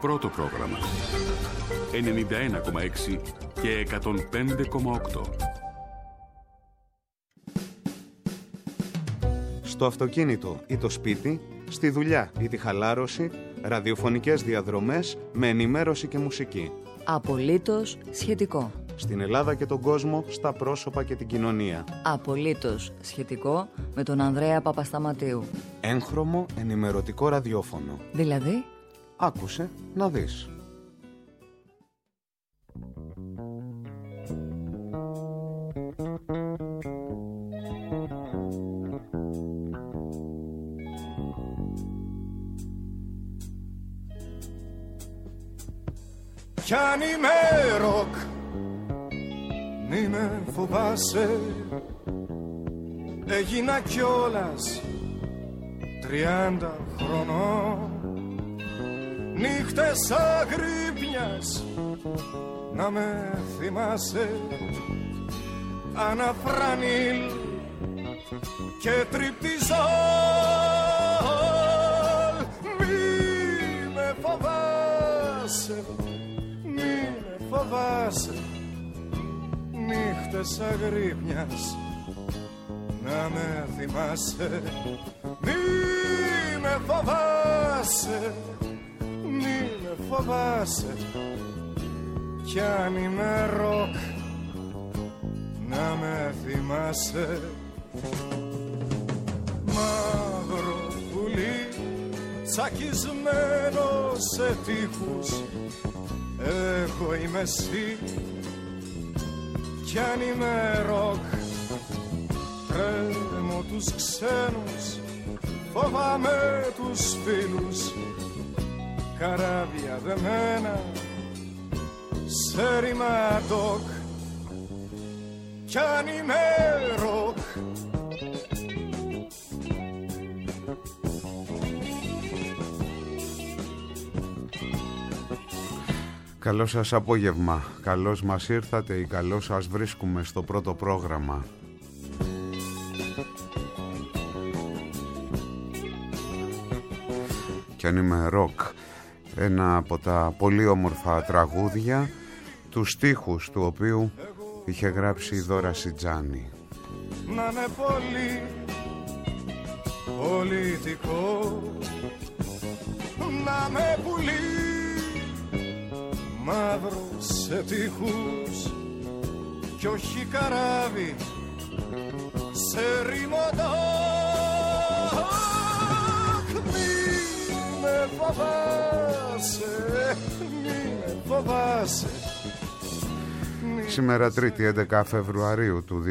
πρώτο πρόγραμμα. 91,6 και 105,8. Στο αυτοκίνητο ή το σπίτι, στη δουλειά ή τη χαλάρωση, ραδιοφωνικές διαδρομές με ενημέρωση και μουσική. Απολύτως σχετικό. Στην Ελλάδα και τον κόσμο, στα πρόσωπα και την κοινωνία. Απολύτως σχετικό με τον Ανδρέα Παπασταματίου. Έγχρωμο ενημερωτικό ραδιόφωνο. Δηλαδή, άκουσε να δεις. Κι αν είμαι ροκ, μη με φοβάσαι. Έγινα κιόλας 30 χρονών. Νύχτες αγρύπνιας να με θυμάσαι. Αναφρανίλ και τριπτιζόλ. Μη με φοβάσαι, φοβάσαι. Νύχτες αγρύπνιας να με θυμάσαι. Μη με φοβάσαι, μη με φοβάσαι. Κι αν είμαι ροκ να με θυμάσαι. Μαύρο πουλί τσακισμένο σε τείχους, εγώ είμαι εσύ. Κι αν είμαι ροκ, τρέμω τους ξένους, φοβάμαι τους φίλους. Καράβια δεμένα σε ρηματοκ. Κι αν είμαι ροκ, Καλό σας απόγευμα, καλώς μας ήρθατε ή καλώς σας βρίσκουμε στο πρώτο πρόγραμμα. Κι αν είμαι ροκ, ένα από τα πολύ όμορφα τραγούδια, τους στίχους του οποίου είχε γράψει η Δώρα Σιτζάνη. Να είναι πολύ πολιτικό, να με πουλί μαύρο σε τείχους κι όχι καράβι σε ρημοντό. Μη με φοβάσαι, μη με φοβάσαι. Σήμερα Τρίτη 11 Φεβρουαρίου του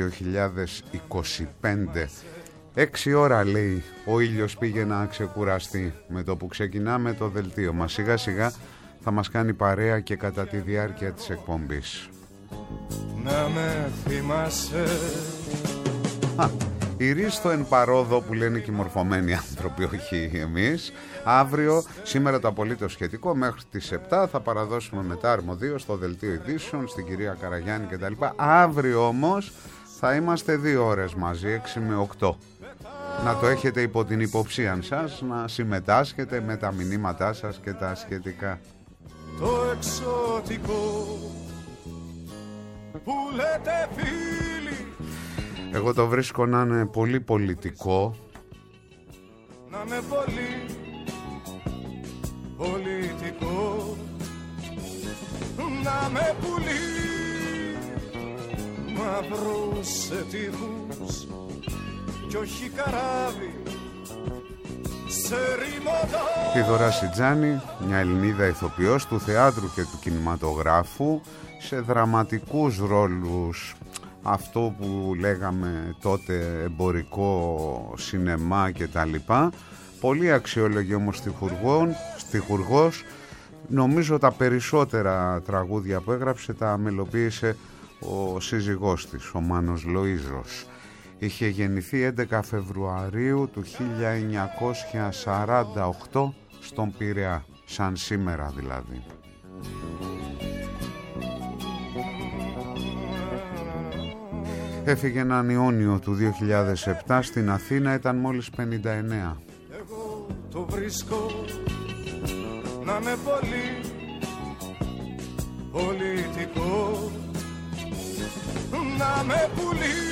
2025, 6 ώρα λέει, ο ήλιος πήγε να ξεκουραστεί. Με το που ξεκινάμε το δελτίο μας, σιγά σιγά θα μας κάνει παρέα και κατά τη διάρκεια της εκπομπής. Να με θυμάσαι. Η Ρίστο εν παρόδο που λένε και οι μορφωμένοι άνθρωποι, όχι εμείς. Αύριο, σήμερα το απολύτως σχετικό, μέχρι τις 7 θα παραδώσουμε μετά αρμοδίο στο δελτίο ειδήσεων, στην κυρία Καραγιάννη κτλ. Αύριο όμως θα είμαστε 2 ώρες μαζί, 6 με 8. Να το έχετε υπό την υποψία σας, να συμμετάσχετε με τα μηνύματά σας και τα σχετικά. Το εξωτικό που λέτε φίλοι, εγώ το βρίσκω να είναι πολύ πολιτικό. να είναι πολύ πολιτικό, να με πουλί μαύρο σε τείχους κι όχι καράβι σε ρημοντό. Η Δώρα Σιτζάνη, μια Ελληνίδα ηθοποιός του θεάτρου και του κινηματογράφου, σε δραματικούς ρόλους, αυτό που λέγαμε τότε εμπορικό σινεμά και τα λοιπά. Πολύ αξιόλογη όμως στιχουργός. Νομίζω τα περισσότερα τραγούδια που έγραψε τα μελοποίησε ο σύζυγός της, ο Μάνος Λοΐζος. Είχε γεννηθεί 11 Φεβρουαρίου του 1948 στον Πειραιά, σαν σήμερα δηλαδή. Έφυγε έναν Ιόνιο του 2007, στην Αθήνα ήταν μόλις 59. Εγώ το βρίσκω να με πολύ πολιτικό να με πουλεί.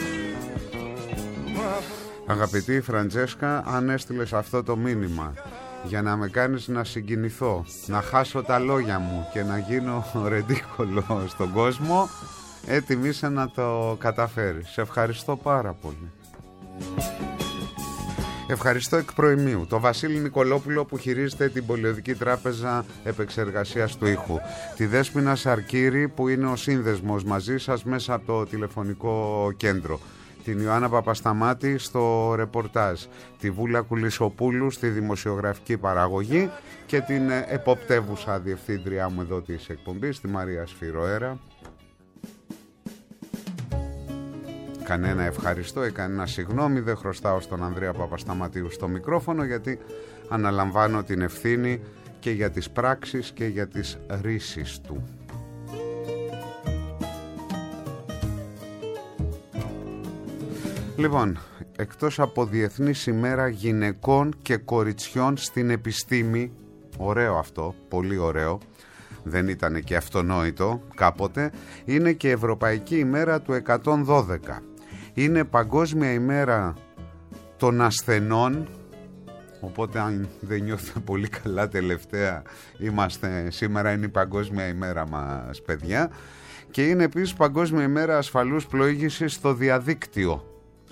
Αγαπητή Φραντζέσκα, αν έστειλες αυτό το μήνυμα για να με κάνεις να συγκινηθώ, να χάσω τα λόγια μου και να γίνω ρεντίκολο στον κόσμο, έτοιμη είσαι να το καταφέρεις. Σε ευχαριστώ πάρα πολύ. Ευχαριστώ εκ προημίου το Βασίλη Νικολόπουλο που χειρίζεται την Πολιοδική Τράπεζα Επεξεργασίας του Ήχου, τη Δέσποινα Σαρκύρη που είναι ο σύνδεσμος μαζί σας μέσα από το τηλεφωνικό κέντρο, την Ιωάννα Παπασταμάτη στο ρεπορτάζ, τη Βούλα Κουλισοπούλου στη δημοσιογραφική παραγωγή και την εποπτεύουσα διευθύντριά μου εδώ της εκπομπής, τη Μαρία Σφυροέρα. Κανένα ευχαριστώ ή κανένα συγγνώμη δεν χρωστάω στον Ανδρέα Παπασταματίου στο μικρόφωνο, γιατί αναλαμβάνω την ευθύνη και για τις πράξεις και για τις ρίσεις του. Λοιπόν, εκτός από Διεθνής ημέρα γυναικών και κοριτσιών στην επιστήμη, ωραίο αυτό, πολύ ωραίο, δεν ήταν και αυτονόητο κάποτε, είναι και Ευρωπαϊκή ημέρα του 112. Είναι Παγκόσμια ημέρα των ασθενών, οπότε αν δεν νιώθετε πολύ καλά τελευταία, σήμερα είναι η Παγκόσμια ημέρα μας, παιδιά. Και είναι επίσης Παγκόσμια ημέρα ασφαλούς πλοήγησης στο διαδίκτυο.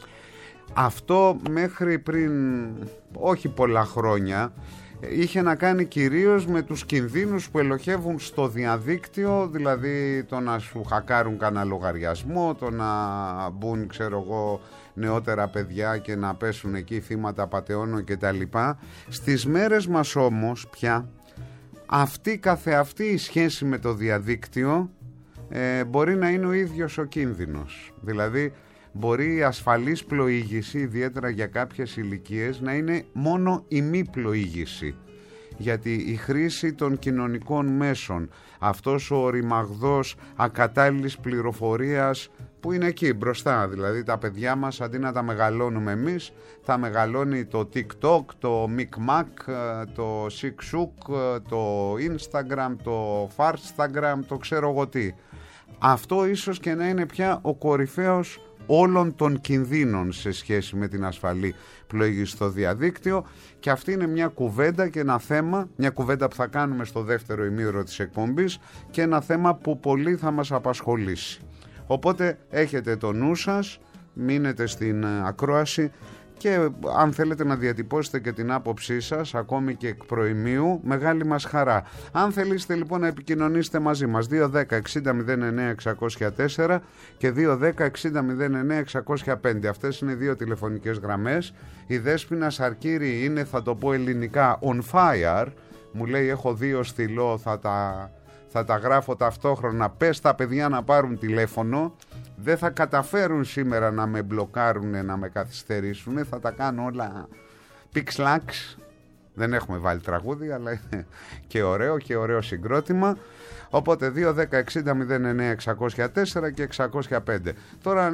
Αυτό μέχρι πριν όχι πολλά χρόνια είχε να κάνει κυρίως με τους κινδύνους που ελοχεύουν στο διαδίκτυο, δηλαδή το να σου χακάρουν κανένα λογαριασμό, το να μπουν νεότερα παιδιά και να πέσουν εκεί θύματα πατεώνων κτλ. Στις μέρες μας όμως πια αυτή καθεαυτή η σχέση με το διαδίκτυο μπορεί να είναι ο ίδιος ο κίνδυνος. Δηλαδή μπορεί η ασφαλής πλοήγηση, ιδιαίτερα για κάποιες ηλικίες, να είναι μόνο η μη πλοήγηση. Γιατί η χρήση των κοινωνικών μέσων, αυτός ο ρημαγδός ακατάλληλης πληροφορίας που είναι εκεί μπροστά, δηλαδή τα παιδιά μας αντί να τα μεγαλώνουμε εμείς, τα μεγαλώνει το TikTok, το Mikmak, το SikSuk, το Instagram, το Farstagram, το ξέρω εγώ τι. Αυτό ίσως και να είναι πια ο κορυφαίος όλων των κινδύνων σε σχέση με την ασφαλή πλοήγηση στο διαδίκτυο, και αυτή είναι μια κουβέντα και ένα θέμα, μια κουβέντα που θα κάνουμε στο δεύτερο ημίωρο της εκπομπής και ένα θέμα που πολύ θα μας απασχολήσει. Οπότε έχετε το νου σας, μείνετε στην ακρόαση και αν θέλετε να διατυπώσετε και την άποψή σας ακόμη και εκ προημίου, μεγάλη μας χαρά. Αν θέλετε λοιπόν να επικοινωνήσετε μαζί μας, 210-60-09-604 και 210-60-09-605, αυτές είναι δύο τηλεφωνικές γραμμές. Η Δέσποινα Σαρκύρη είναι, θα το πω ελληνικά, on fire, μου λέει έχω δύο στυλό, θα τα γράφω ταυτόχρονα, πες τα παιδιά να πάρουν τηλέφωνο. Δεν θα καταφέρουν σήμερα να με μπλοκάρουν, να με καθυστερήσουν, θα τα κάνω όλα πιξλάξ. Δεν έχουμε βάλει τραγούδι, αλλά είναι και ωραίο συγκρότημα. Οπότε 2-10-60-09-604 και 605. Τώρα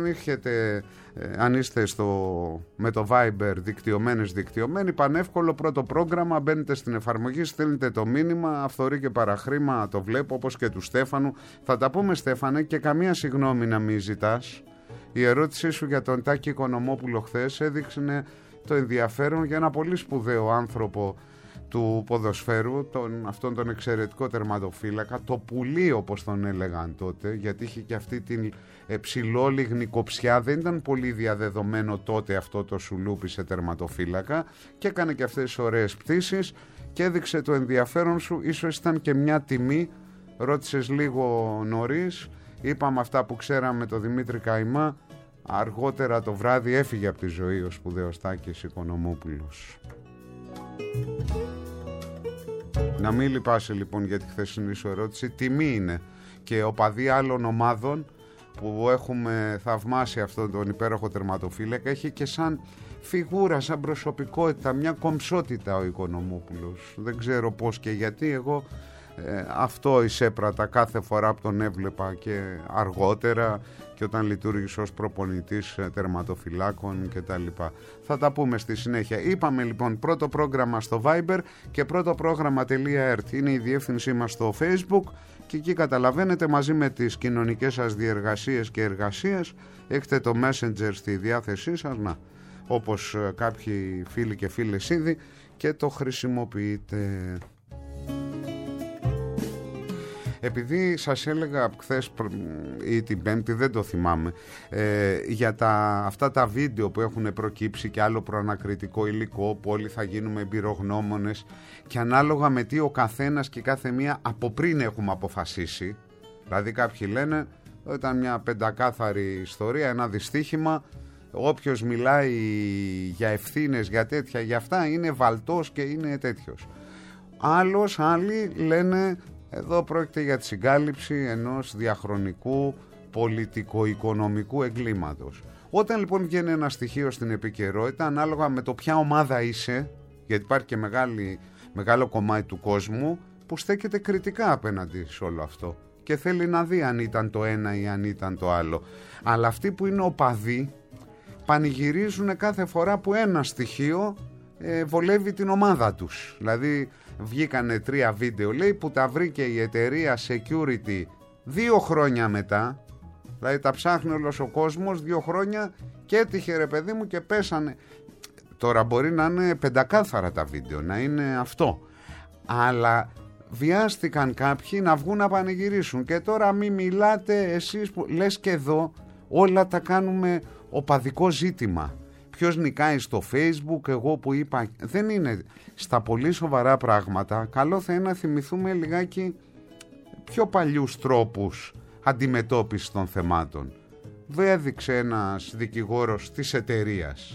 αν είστε με το Viber δικτυωμένοι, πανεύκολο, πρώτο πρόγραμμα, μπαίνετε στην εφαρμογή, στέλνετε το μήνυμα, αυθορή και παραχρήμα, το βλέπω, όπως και του Στέφανου. Θα τα πούμε, Στέφανε, και καμία συγγνώμη να μην ζητάς. Η ερώτησή σου για τον Τάκη Οικονομόπουλο χθες έδειξε το ενδιαφέρον για ένα πολύ σπουδαίο άνθρωπο του ποδοσφαίρου, αυτόν τον εξαιρετικό τερματοφύλακα, το πουλί όπως τον έλεγαν τότε, γιατί είχε και αυτή την ψηλόλιγνη κοψιά, δεν ήταν πολύ διαδεδομένο τότε αυτό το σουλούπι σε τερματοφύλακα, και έκανε και αυτές τις ωραίες πτήσεις και έδειξε το ενδιαφέρον σου. Ίσως ήταν και μια τιμή, ρώτησες λίγο νωρίς, είπαμε αυτά που ξέραμε το Δημήτρη Καϊμά. Αργότερα το βράδυ έφυγε από τη ζωή ο σπουδαίος Τάκης Οικονομόπουλος. Να μην λυπάσαι λοιπόν για τη χθεσινή σου ερώτηση. Τιμή είναι και οπαδοί άλλων ομάδων που έχουμε θαυμάσει αυτόν τον υπέροχο τερματοφύλακα. Έχει και σαν φιγούρα, σαν προσωπικότητα, μια κομψότητα ο Οικονομόπουλος. Δεν ξέρω πώς και γιατί, εγώ αυτό εισέπρατα κάθε φορά που τον έβλεπα και αργότερα και όταν λειτουργήσε ως προπονητής τερματοφυλάκων κτλ. Θα τα πούμε στη συνέχεια. Είπαμε λοιπόν πρώτο πρόγραμμα στο Viber και πρώτο πρόγραμμα.ert είναι η διεύθυνσή μας στο Facebook Και εκεί καταλαβαίνετε, μαζί με τις κοινωνικές σας διεργασίες και εργασίες, έχετε το Messenger στη διάθεσή σας, να, όπως κάποιοι φίλοι και φίλες ήδη, και το χρησιμοποιείτε. Επειδή σας έλεγα χθες ή την Πέμπτη, δεν το θυμάμαι, για αυτά τα βίντεο που έχουν προκύψει και άλλο προανακριτικό υλικό, που όλοι θα γίνουμε εμπειρογνώμονες και ανάλογα με τι ο καθένας και κάθε μία από πριν έχουμε αποφασίσει. Δηλαδή κάποιοι λένε ήταν μια πεντακάθαρη ιστορία, ένα δυστύχημα, όποιος μιλάει για ευθύνες, για τέτοια, για αυτά είναι βαλτός και είναι τέτοιος. Άλλοι λένε εδώ πρόκειται για τη συγκάλυψη ενός διαχρονικού πολιτικο-οικονομικού εγκλήματος. Όταν λοιπόν βγαίνει ένα στοιχείο στην επικαιρότητα, ανάλογα με το ποια ομάδα είσαι, γιατί υπάρχει και μεγάλο κομμάτι του κόσμου που στέκεται κριτικά απέναντι σε όλο αυτό και θέλει να δει αν ήταν το ένα ή αν ήταν το άλλο. Αλλά αυτοί που είναι οπαδοί πανηγυρίζουν κάθε φορά που ένα στοιχείο βολεύει την ομάδα τους. Δηλαδή βγήκανε 3 βίντεο, λέει, που τα βρήκε η εταιρεία security 2 χρόνια μετά. Δηλαδή τα ψάχνει όλος ο κόσμος 2 χρόνια και έτυχε, ρε παιδί μου, και πέσανε. Τώρα μπορεί να είναι πεντακάθαρα τα βίντεο, να είναι αυτό, αλλά βιάστηκαν κάποιοι να βγουν να πανηγυρίσουν. Και τώρα μη μιλάτε εσείς που λες, και εδώ όλα τα κάνουμε οπαδικό ζήτημα. Ποιος νικάει στο Facebook, εγώ που είπα. Δεν είναι. Στα πολύ σοβαρά πράγματα καλό θα είναι να θυμηθούμε λιγάκι πιο παλιούς τρόπους αντιμετώπισης των θεμάτων. Έδειξε ένας δικηγόρος της εταιρείας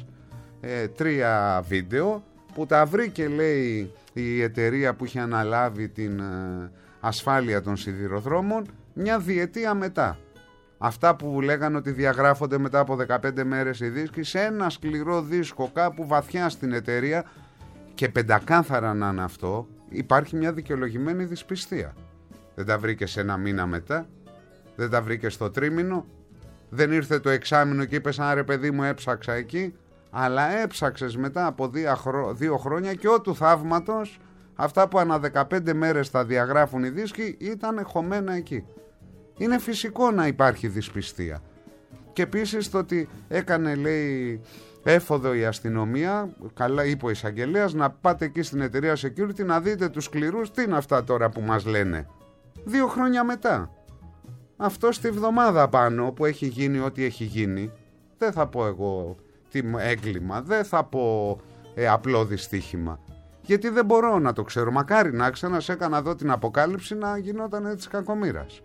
3 βίντεο που τα βρήκε, λέει, η εταιρεία που είχε αναλάβει την ασφάλεια των σιδηροδρόμων 1 διετία μετά. Αυτά που λέγανε ότι διαγράφονται μετά από 15 μέρες οι δίσκοι, σε ένα σκληρό δίσκο κάπου βαθιά στην εταιρεία, και πεντακάθαρα να είναι αυτό, υπάρχει μια δικαιολογημένη δυσπιστία. Δεν τα βρήκε σε 1 μήνα μετά, δεν τα βρήκε στο τρίμηνο, δεν ήρθε το εξάμηνο και είπες, άρε παιδί μου, έψαξα εκεί, αλλά έψαξες μετά από 2 χρόνια και ό του θαύματος αυτά που ανά 15 μέρες τα διαγράφουν οι δίσκοι ήταν χωμένα εκεί. Είναι φυσικό να υπάρχει δυσπιστία. Και επίσης το ότι έκανε, λέει, έφοδο η αστυνομία, καλά είπε ο εισαγγελέας, να πάτε εκεί στην εταιρεία security να δείτε τους σκληρούς. Τι είναι αυτά τώρα που μας λένε 2 χρόνια μετά? Αυτό στη βδομάδα πάνω που έχει γίνει ό,τι έχει γίνει. Δεν θα πω εγώ τι έγκλημα, δεν θα πω απλό δυστύχημα, γιατί δεν μπορώ να το ξέρω. Μακάρι να σε έκανα εδώ την αποκάλυψη να γινόταν έτσι κακομοίρας.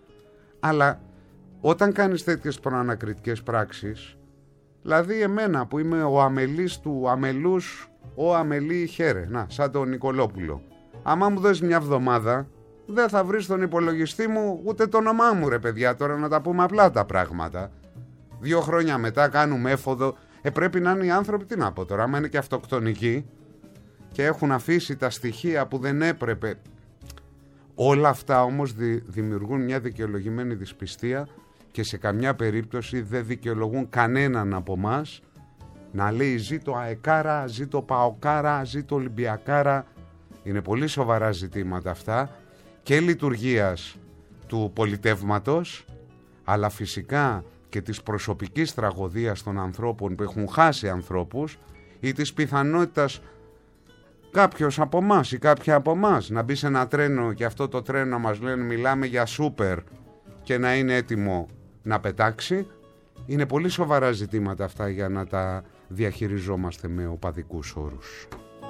Αλλά όταν κάνεις τέτοιες προανακριτικές πράξεις, δηλαδή εμένα που είμαι ο αμελής του αμελούς, ο αμελή χαίρε, να, σαν τον Νικολόπουλο, άμα μου δώσεις 1 εβδομάδα, δεν θα βρεις στον υπολογιστή μου ούτε το όνομά μου, ρε παιδιά, τώρα να τα πούμε απλά τα πράγματα. 2 χρόνια μετά κάνουμε έφοδο. Πρέπει να είναι οι άνθρωποι, τι να πω τώρα, άμα είναι και αυτοκτονικοί και έχουν αφήσει τα στοιχεία που δεν έπρεπε. Όλα αυτά όμως δημιουργούν μια δικαιολογημένη δυσπιστία και σε καμιά περίπτωση δεν δικαιολογούν κανέναν από μας να λέει ζήτω αεκάρα, ζήτω παοκάρα, ζήτω ολυμπιακάρα. Είναι πολύ σοβαρά ζητήματα αυτά και λειτουργίας του πολιτεύματος, αλλά φυσικά και της προσωπικής τραγωδίας των ανθρώπων που έχουν χάσει ανθρώπους, ή της πιθανότητας κάποιος από εμάς ή κάποια από εμάς να μπει σε ένα τρένο και αυτό το τρένο να μας λένε μιλάμε για σούπερ και να είναι έτοιμο να πετάξει. Είναι πολύ σοβαρά ζητήματα αυτά για να τα διαχειριζόμαστε με οπαδικούς όρους.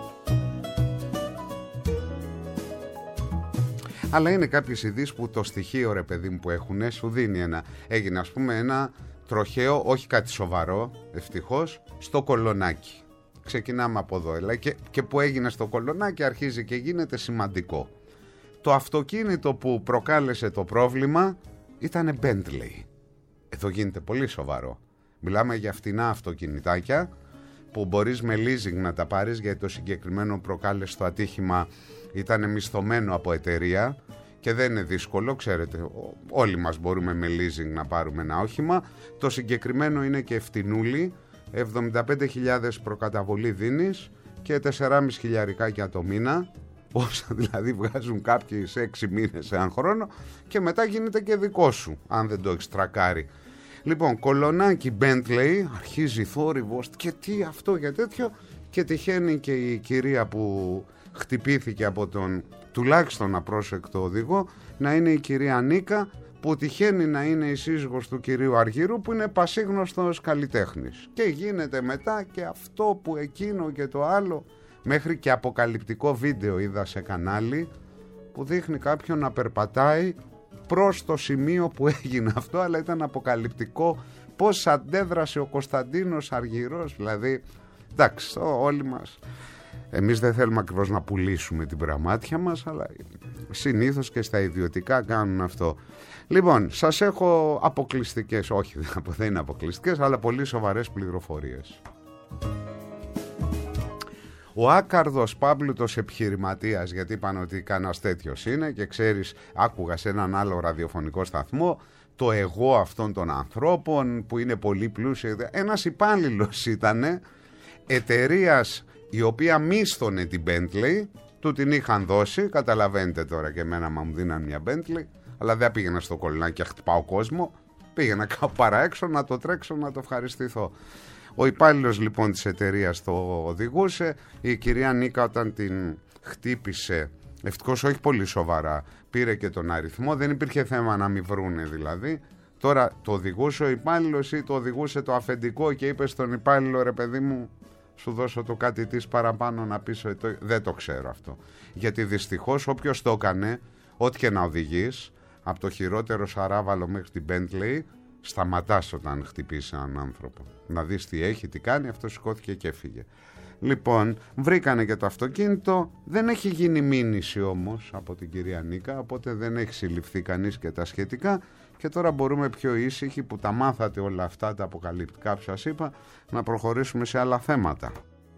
Αλλά είναι κάποιες ειδήσεις που το στοιχείο, ρε παιδί μου, που έχουν σου δίνει έγινε ας πούμε ένα τροχαίο, όχι κάτι σοβαρό ευτυχώς, στο Κολονάκι. Ξεκινάμε από εδώ, και που έγινε στο Κολονάκι αρχίζει και γίνεται σημαντικό. Το αυτοκίνητο που προκάλεσε το πρόβλημα ήταν Bentley. Εδώ γίνεται πολύ σοβαρό. Μιλάμε για φτηνά αυτοκινητάκια που μπορείς με leasing να τα πάρεις, γιατί το συγκεκριμένο προκάλεσε το ατύχημα ήταν μισθωμένο από εταιρεία και δεν είναι δύσκολο, ξέρετε, όλοι μας μπορούμε με leasing να πάρουμε ένα όχημα. Το συγκεκριμένο είναι και φτηνούλι, 75.000 προκαταβολή δίνεις και 4.500 το μήνα όσα δηλαδή βγάζουν κάποιοι σε 6 μήνες, έναν χρόνο, και μετά γίνεται και δικό σου, αν δεν το έχεις τρακάρει. Λοιπόν, κολονάκι Bentley, αρχίζει θόρυβος και τι αυτό για τέτοιο, και τυχαίνει και η κυρία που χτυπήθηκε από τον τουλάχιστον απρόσεκτο οδηγό να είναι η κυρία Νίκα, που τυχαίνει να είναι η σύζυγος του κυρίου Αργύρου, που είναι πασίγνωστος καλλιτέχνης. Και γίνεται μετά και αυτό που εκείνο και το άλλο, μέχρι και αποκαλυπτικό βίντεο είδα σε κανάλι που δείχνει κάποιον να περπατάει προς το σημείο που έγινε αυτό, αλλά ήταν αποκαλυπτικό πώς αντέδρασε ο Κωνσταντίνος Αργυρός. Δηλαδή, εντάξει, όλοι μας, εμείς δεν θέλουμε ακριβώς να πουλήσουμε την πραμάτια μας, αλλά συνήθως και στα ιδιωτικά κάνουν αυτό. Λοιπόν, σας έχω αποκλειστικές, όχι δεν είναι αποκλειστικές, αλλά πολύ σοβαρές πληροφορίες. Ο άκαρδος πάμπλουτος επιχειρηματίας, γιατί είπαν ότι κανένας τέτοιος είναι, και ξέρεις, άκουγα σε έναν άλλο ραδιοφωνικό σταθμό το εγώ αυτών των ανθρώπων που είναι πολύ πλούσιοι. Ένας υπάλληλος ήτανε εταιρείας η οποία μίσθωνε την Bentley, του την είχαν δώσει, καταλαβαίνετε τώρα, και εμένα μου δίναν μια Bentley, αλλά δεν πήγαινα στο κολληνάκι και χτυπάω κόσμο, πήγαινα κάπου παρά έξω να το τρέξω, να το ευχαριστηθώ. Ο υπάλληλος λοιπόν της εταιρείας το οδηγούσε, η κυρία Νίκα όταν την χτύπησε, ευτυχώς όχι πολύ σοβαρά, πήρε και τον αριθμό, δεν υπήρχε θέμα να μην βρούνε δηλαδή. Τώρα το οδηγούσε ο υπάλληλος ή το οδηγούσε το αφεντικό και είπε στον υπάλληλο, ρε παιδί μου, σου δώσω το κάτι της παραπάνω να πεις, δεν το ξέρω αυτό. Γιατί δυστυχώς όποιος το έκανε, ό,τι και να οδηγείς, από το χειρότερο σαράβαλο μέχρι την Bentley, σταματάς όταν χτυπήσει έναν άνθρωπο. Να δεις τι έχει, τι κάνει, αυτό σηκώθηκε και έφυγε. Λοιπόν, βρήκανε και το αυτοκίνητο, δεν έχει γίνει μήνυση όμως από την κυρία Νίκα, οπότε δεν έχει συλληφθεί κανείς και τα σχετικά, και τώρα μπορούμε πιο ήσυχοι που τα μάθατε όλα αυτά τα αποκαλυπτικά που σας είπα, να προχωρήσουμε σε άλλα θέματα.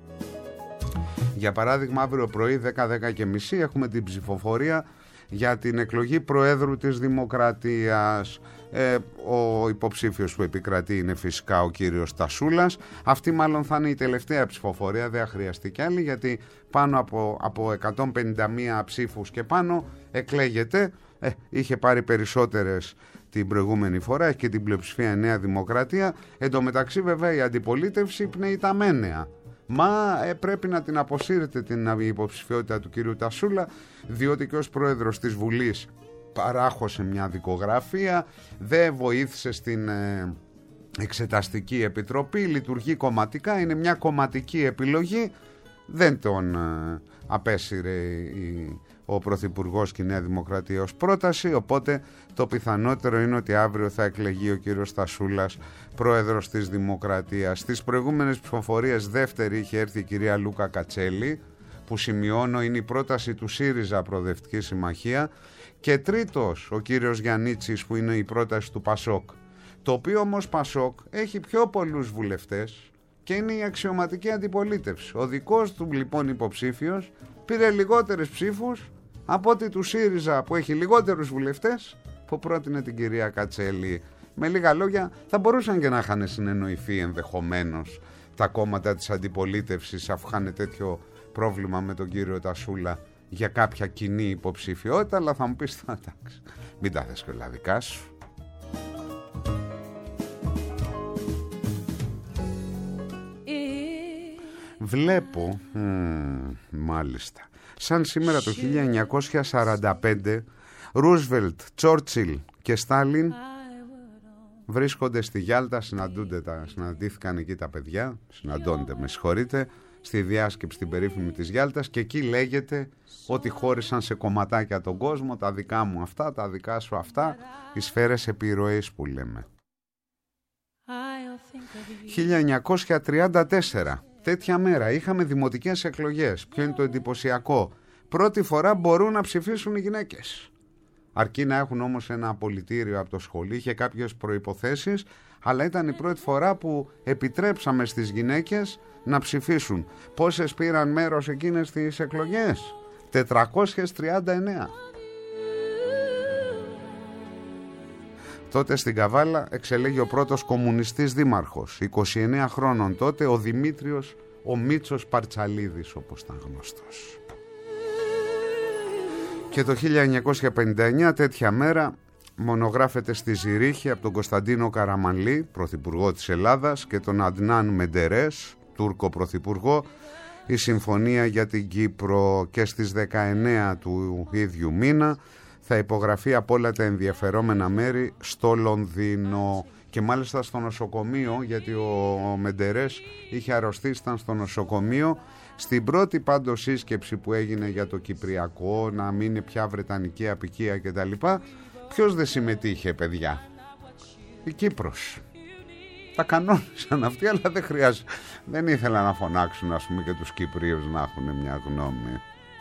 Για παράδειγμα, αύριο πρωί 10-10:30 έχουμε την ψηφοφορία για την εκλογή Προέδρου της Δημοκρατίας. Ο υποψήφιος που επικρατεί είναι φυσικά ο κύριος Τασούλας. Αυτή μάλλον θα είναι η τελευταία ψηφοφορία, δεν χρειαστεί κι άλλη, γιατί πάνω από 151 ψήφους και πάνω εκλέγεται. Είχε πάρει περισσότερες την προηγούμενη φορά, έχει και την πλειοψηφία η Νέα Δημοκρατία. Εν τω μεταξύ βέβαια η αντιπολίτευση πνέει τα μένεα. Μα πρέπει να την αποσύρετε την υποψηφιότητα του κυρίου Τασούλα, διότι και ως πρόεδρος της Βουλής παράχωσε μια δικογραφία, δεν βοήθησε στην εξεταστική επιτροπή, λειτουργεί κομματικά, είναι μια κομματική επιλογή, δεν τον απέσυρε ο Πρωθυπουργός και η Νέα Δημοκρατία ως πρόταση, οπότε το πιθανότερο είναι ότι αύριο θα εκλεγεί ο κύριος Τασούλας πρόεδρος της Δημοκρατίας. Στις προηγούμενες ψηφοφορίες δεύτερη είχε έρθει η κυρία Λούκα Κατσέλη, που σημειώνω είναι η πρόταση του ΣΥΡΙΖΑ Προοδευτική Συμμαχία, και τρίτος ο κύριος Γιαννίτσης που είναι η πρόταση του Πασόκ, το οποίο όμως Πασόκ έχει πιο πολλούς βουλευτές και είναι η αξιωματική αντιπολίτευση. Ο δικός του λοιπόν υποψήφιος πήρε λιγότερες ψήφους από ότι του ΣΥΡΙΖΑ που έχει λιγότερους βουλευτές, που πρότεινε την κυρία Κατσέλη. Με λίγα λόγια, θα μπορούσαν και να είχαν συνεννοηθεί ενδεχομένως τα κόμματα της αντιπολίτευσης, αφού είχαν τέτοιο πρόβλημα με τον κύριο Τασούλα, για κάποια κοινή υποψηφιότητα, αλλά θα μου πεις, εντάξει, μην τα θες και όλα δικά σου. Βλέπω, μάλιστα, σαν σήμερα το 1945, Ρούσβελτ, Τσόρτσιλ και Στάλιν βρίσκονται στη Γιάλτα, συναντήθηκαν εκεί τα παιδιά, συναντώνται, με συγχωρείτε, στη διάσκεψη την περίφημη της Γιάλτας, και εκεί λέγεται ότι χώρισαν σε κομματάκια τον κόσμο, τα δικά μου αυτά, τα δικά σου αυτά, οι σφαίρες επιρροής που λέμε. 1934, τέτοια μέρα, είχαμε δημοτικές εκλογές. Ποιο είναι το εντυπωσιακό? Πρώτη φορά μπορούν να ψηφίσουν οι γυναίκες. Αρκεί να έχουν όμως ένα απολυτήριο από το σχολείο, είχε κάποιες προϋποθέσεις, αλλά ήταν η πρώτη φορά που επιτρέψαμε στις γυναίκες να ψηφίσουν. Πόσες πήραν μέρος εκείνες τις εκλογές? 439. Τότε στην Καβάλα εξελέγει ο πρώτος κομμουνιστής δήμαρχος, 29 χρόνων τότε, ο Δημήτριος ο Μίτσος Παρτσαλίδης, όπως ήταν γνωστός. Και το 1959 τέτοια μέρα μονογράφεται στη Ζηρίχη από τον Κωνσταντίνο Καραμανλή, πρωθυπουργό της Ελλάδας, και τον Αντνάν Μεντερές, Τούρκο πρωθυπουργό, η συμφωνία για την Κύπρο, και στις 19 του ίδιου μήνα θα υπογραφεί από όλα τα ενδιαφερόμενα μέρη στο Λονδίνο, και μάλιστα στο νοσοκομείο, γιατί ο Μεντερές είχε αρρωστήσει, ήταν στο νοσοκομείο. Στην πρώτη πάντως σύσκεψη που έγινε για το Κυπριακό, να μην είναι πια βρετανική απικία κτλ., ποιος δεν συμμετείχε, παιδιά? Η Κύπρος. Τα κανόνισαν αυτοί, αλλά δεν χρειάζεται. Δεν ήθελα να φωνάξουν, ας πούμε, και τους Κυπρίους να έχουν μια γνώμη.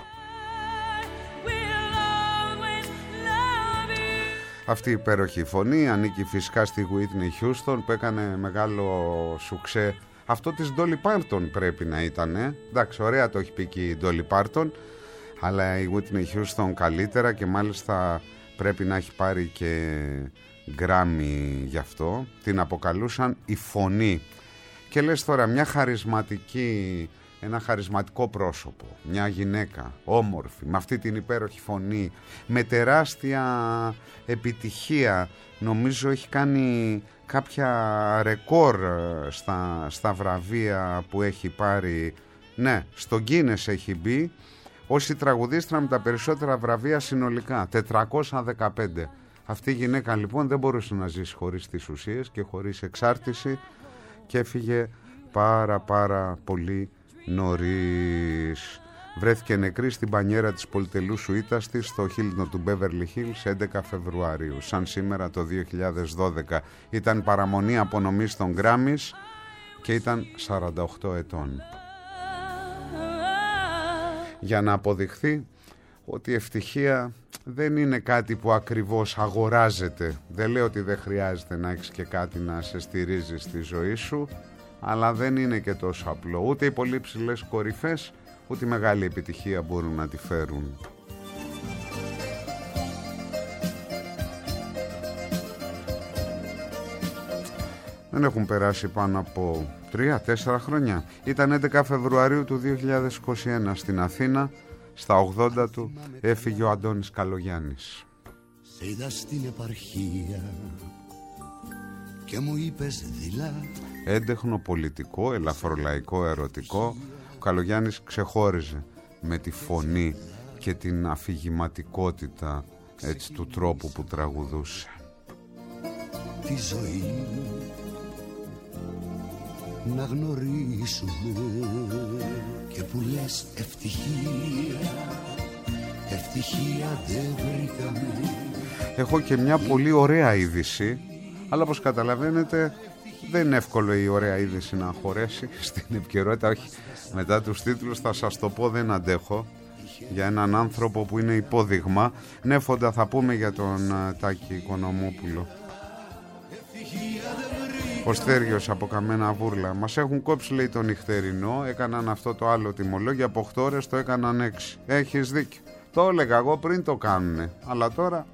Αυτή η υπέροχη φωνή ανήκει φυσικά στη Whitney Houston, που έκανε μεγάλο σουξέ. Αυτό της Dolly Parton πρέπει να ήταν. Εντάξει, ωραία το έχει πει και η Dolly Parton, αλλά η Whitney Houston καλύτερα, και μάλιστα πρέπει να έχει πάρει και Grammy γι' αυτό. Την αποκαλούσαν η φωνή. Και λες τώρα, μια χαρισματική, ένα χαρισματικό πρόσωπο, μια γυναίκα όμορφη, με αυτή την υπέροχη φωνή, με τεράστια επιτυχία, νομίζω έχει κάνει κάποια ρεκόρ στα βραβεία που έχει πάρει. Ναι, στο Guinness έχει μπει ως η τραγουδίστρα με τα περισσότερα βραβεία συνολικά, 415. Αυτή η γυναίκα λοιπόν δεν μπορούσε να ζήσει χωρίς τις ουσίες και χωρίς εξάρτηση, και έφυγε πάρα πολύ νωρίς. Βρέθηκε νεκρή στην μπανιέρα της πολυτελούς σουίτας της στο Hilton του Beverly Hills 11 Φεβρουαρίου, σαν σήμερα το 2012. Ήταν παραμονή απονομής των Grammys και ήταν 48 ετών. Για να αποδειχθεί ότι η ευτυχία δεν είναι κάτι που ακριβώς αγοράζεται. Δεν λέω ότι δεν χρειάζεται να έχεις και κάτι να σε στηρίζει στη ζωή σου, αλλά δεν είναι και τόσο απλό. Ούτε οι πολύ ψηλές κορυφές, ούτε η μεγάλη επιτυχία μπορούν να τη φέρουν. Δεν έχουν περάσει πάνω από 3-4 χρόνια. Ήταν 11 Φεβρουαρίου του 2021 στην Αθήνα. Στα 80 του έφυγε ο Αντώνης Καλογιάννης. Σε είδα στην επαρχία και μου είπες δειλά. Έντεχνο, πολιτικό, ελαφρολαϊκό, ερωτικό. Ο Καλογιάννης ξεχώριζε με τη φωνή και την αφηγηματικότητα, έτσι, του τρόπου που τραγουδούσε. Τη ζωή να γνωρίσουμε, και που λες ευτυχία δεν βρήκαμε. Έχω και μια πολύ ωραία είδηση, αλλά όπως καταλαβαίνετε δεν είναι εύκολο η ωραία είδηση να χωρέσει στην επικαιρότητα. Όχι, μετά τους τίτλους θα σας το πω, δεν αντέχω. Για έναν άνθρωπο που είναι υπόδειγμα. Νέφοντα θα πούμε για τον Τάκη Οικονομόπουλο. Ο Στέργιος από Καμένα Βούρλα. Μας έχουν κόψει, λέει, το νυχτερινό. Έκαναν αυτό το άλλο τιμολόγιο. Από 8 ώρες το έκαναν 6. Έχεις δίκιο. Το έλεγα εγώ πριν το κάνουνε. Αλλά τώρα...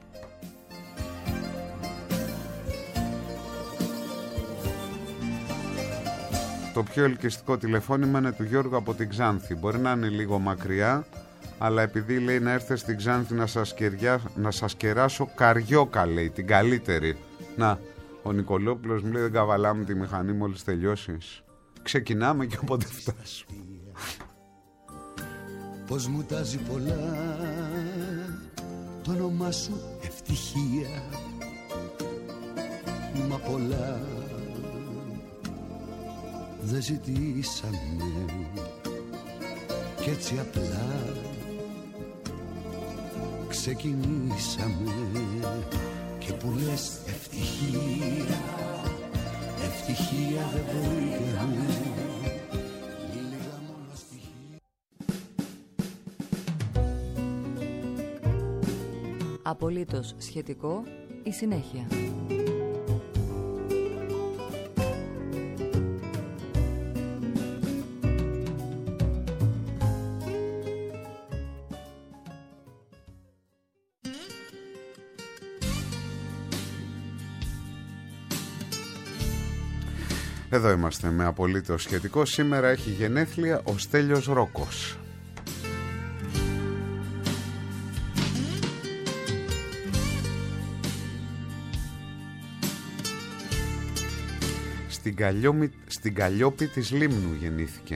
Το πιο ελκυστικό τηλεφώνημα είναι του Γιώργου από την Ξάνθη. Μπορεί να είναι λίγο μακριά, αλλά επειδή, λέει, να έρθει στην Ξάνθη να σας κεράσω καριόκα, λέει, την καλύτερη. Να, ο Νικολόπουλος μου λέει, δεν καβαλάμε τη μηχανή μόλις τελειώσεις. Ξεκινάμε και όποτε φτάσουμε. Πως μου τάζει πολλά το όνομά σου ευτυχία, μα πολλά δεν ζητήσαμε, κι έτσι απλά ξεκινήσαμε. Και που λες ευτυχία δεν βρήκαμε, λίγα μόνο στοιχεία. Απολύτως σχετικό, η συνέχεια. Εδώ είμαστε με απολύτως σχετικό. Σήμερα έχει γενέθλια ο Στέλιος Ρόκος. Στην Καλλιόπη της Λίμνου γεννήθηκε.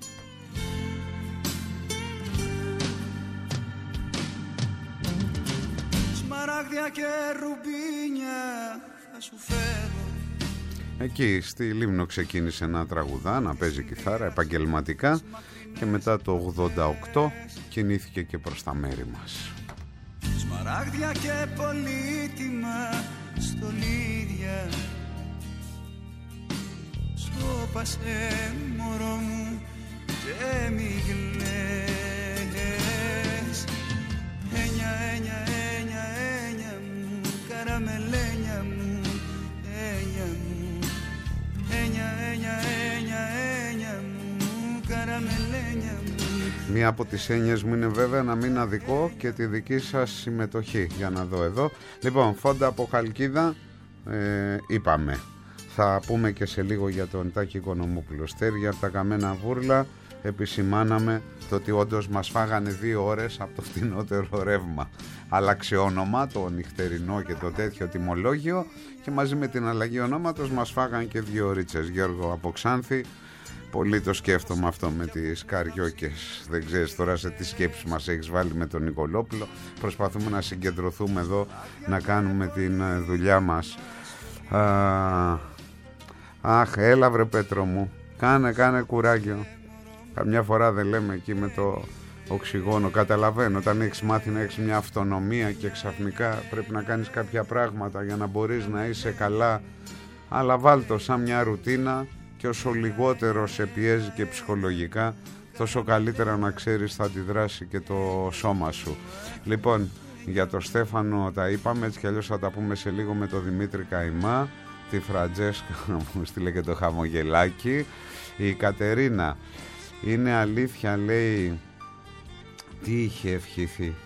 Σμαράγδια και ρουμπίνια θα σου φέρω. Εκεί στη Λίμνο ξεκίνησε να τραγουδά, να παίζει κιθάρα επαγγελματικά και μετά το 88 κινήθηκε και προς τα μέρη μας. Σμαράγδια και πολύτιμα στολίδια σώπασε μωρό μου και μη κλαις. Ένια, ένια, ένια, ένια μου, καραμελένια μου, ένια μου. Ένια, ένια, ένια, ένια μου, καραμελένια μου. Μία από τις έννοιες μου είναι βέβαια να μην αδικώ και τη δική σας συμμετοχή. Για να δω εδώ. Λοιπόν, Φόντα από Χαλκίδα, είπαμε. Θα πούμε και σε λίγο για τον Τάκη Οικονομόπουλο. Στέρια από τα Καμένα Βούρλα, επισημάναμε το ότι όντως μας φάγανε 2 ώρες από το φτηνότερο ρεύμα. Άλλαξε όνομα το νυχτερινό και το τέτοιο τιμολόγιο και μαζί με την αλλαγή ονόματος μας φάγανε και 2 ωρίτσες. Γιώργο από Ξάνθη, πολύ το σκέφτομαι αυτό με τις καριόκες. Δεν ξέρεις τώρα σε τι σκέψη μας έχεις βάλει με τον Νικολόπουλο. Προσπαθούμε να συγκεντρωθούμε εδώ, να κάνουμε την δουλειά μας. Αχ, έλα βρε Πέτρο μου, κάνε κουράγιο. Καμιά φορά δεν λέμε εκεί με το οξυγόνο. Καταλαβαίνω όταν έχεις μάθει να έχεις μια αυτονομία και ξαφνικά πρέπει να κάνεις κάποια πράγματα για να μπορείς να είσαι καλά. Αλλά βάλ' το σαν μια ρουτίνα και όσο λιγότερο σε πιέζει και ψυχολογικά, τόσο καλύτερα να ξέρεις θα αντιδράσει και το σώμα σου. Λοιπόν, για το Στέφανο τα είπαμε, έτσι κι αλλιώς θα τα πούμε σε λίγο με το Δημήτρη Καϊμά, τη Φραντζέσκα μου στείλε και το χαμογελάκι. Η Κατερίνα, είναι αλήθεια λέει, τι είχε ευχηθεί,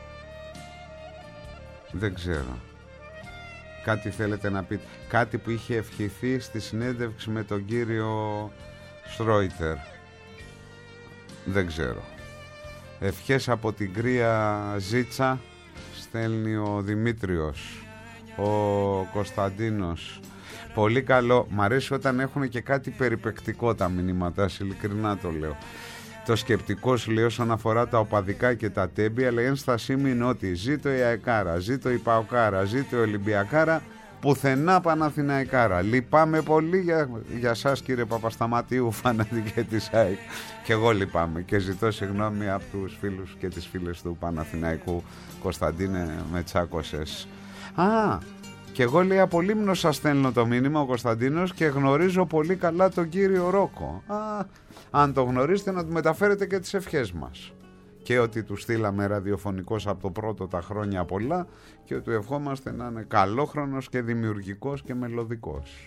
δεν ξέρω. Κάτι θέλετε να πείτε, κάτι που είχε ευχηθεί στη συνέντευξη με τον κύριο Στρόιτερ, δεν ξέρω. Ευχές από την κρύα Ζήτσα στέλνει ο Δημήτριος. Ο Κωνσταντίνος, πολύ καλό. Μ' αρέσει όταν έχουν και κάτι περιπεκτικό τα μηνύματά, ειλικρινά το λέω. Το σκεπτικό σου λέει όσον αφορά τα οπαδικά και τα τέμπη, αλλά η ένστασή μου είναι ότι ζήτω η ΑΕΚάρα, ζήτω η ΠΑΟΚάρα, ζήτω η Ολυμπιακάρα, πουθενά Παναθηναϊκάρα. Λυπάμαι πολύ για σας κύριε Παπασταματίου, φανατικέ της ΑΕΚ. Και εγώ λυπάμαι και ζητώ συγγνώμη από τους φίλους και τις φίλες του Παναθηναϊκού. Κωνσταντίνε, με τσάκωσες. Και εγώ λέει από Λίμνο σας στέλνω το μήνυμα, ο Κωνσταντίνος, και γνωρίζω πολύ καλά τον κύριο Ρόκο. Αν το γνωρίζετε να του μεταφέρετε και τις ευχές μας. Και ότι του στείλαμε ραδιοφωνικός από το πρώτο τα χρόνια πολλά και ότι του ευχόμαστε να είναι καλόχρονος και δημιουργικός και μελωδικός.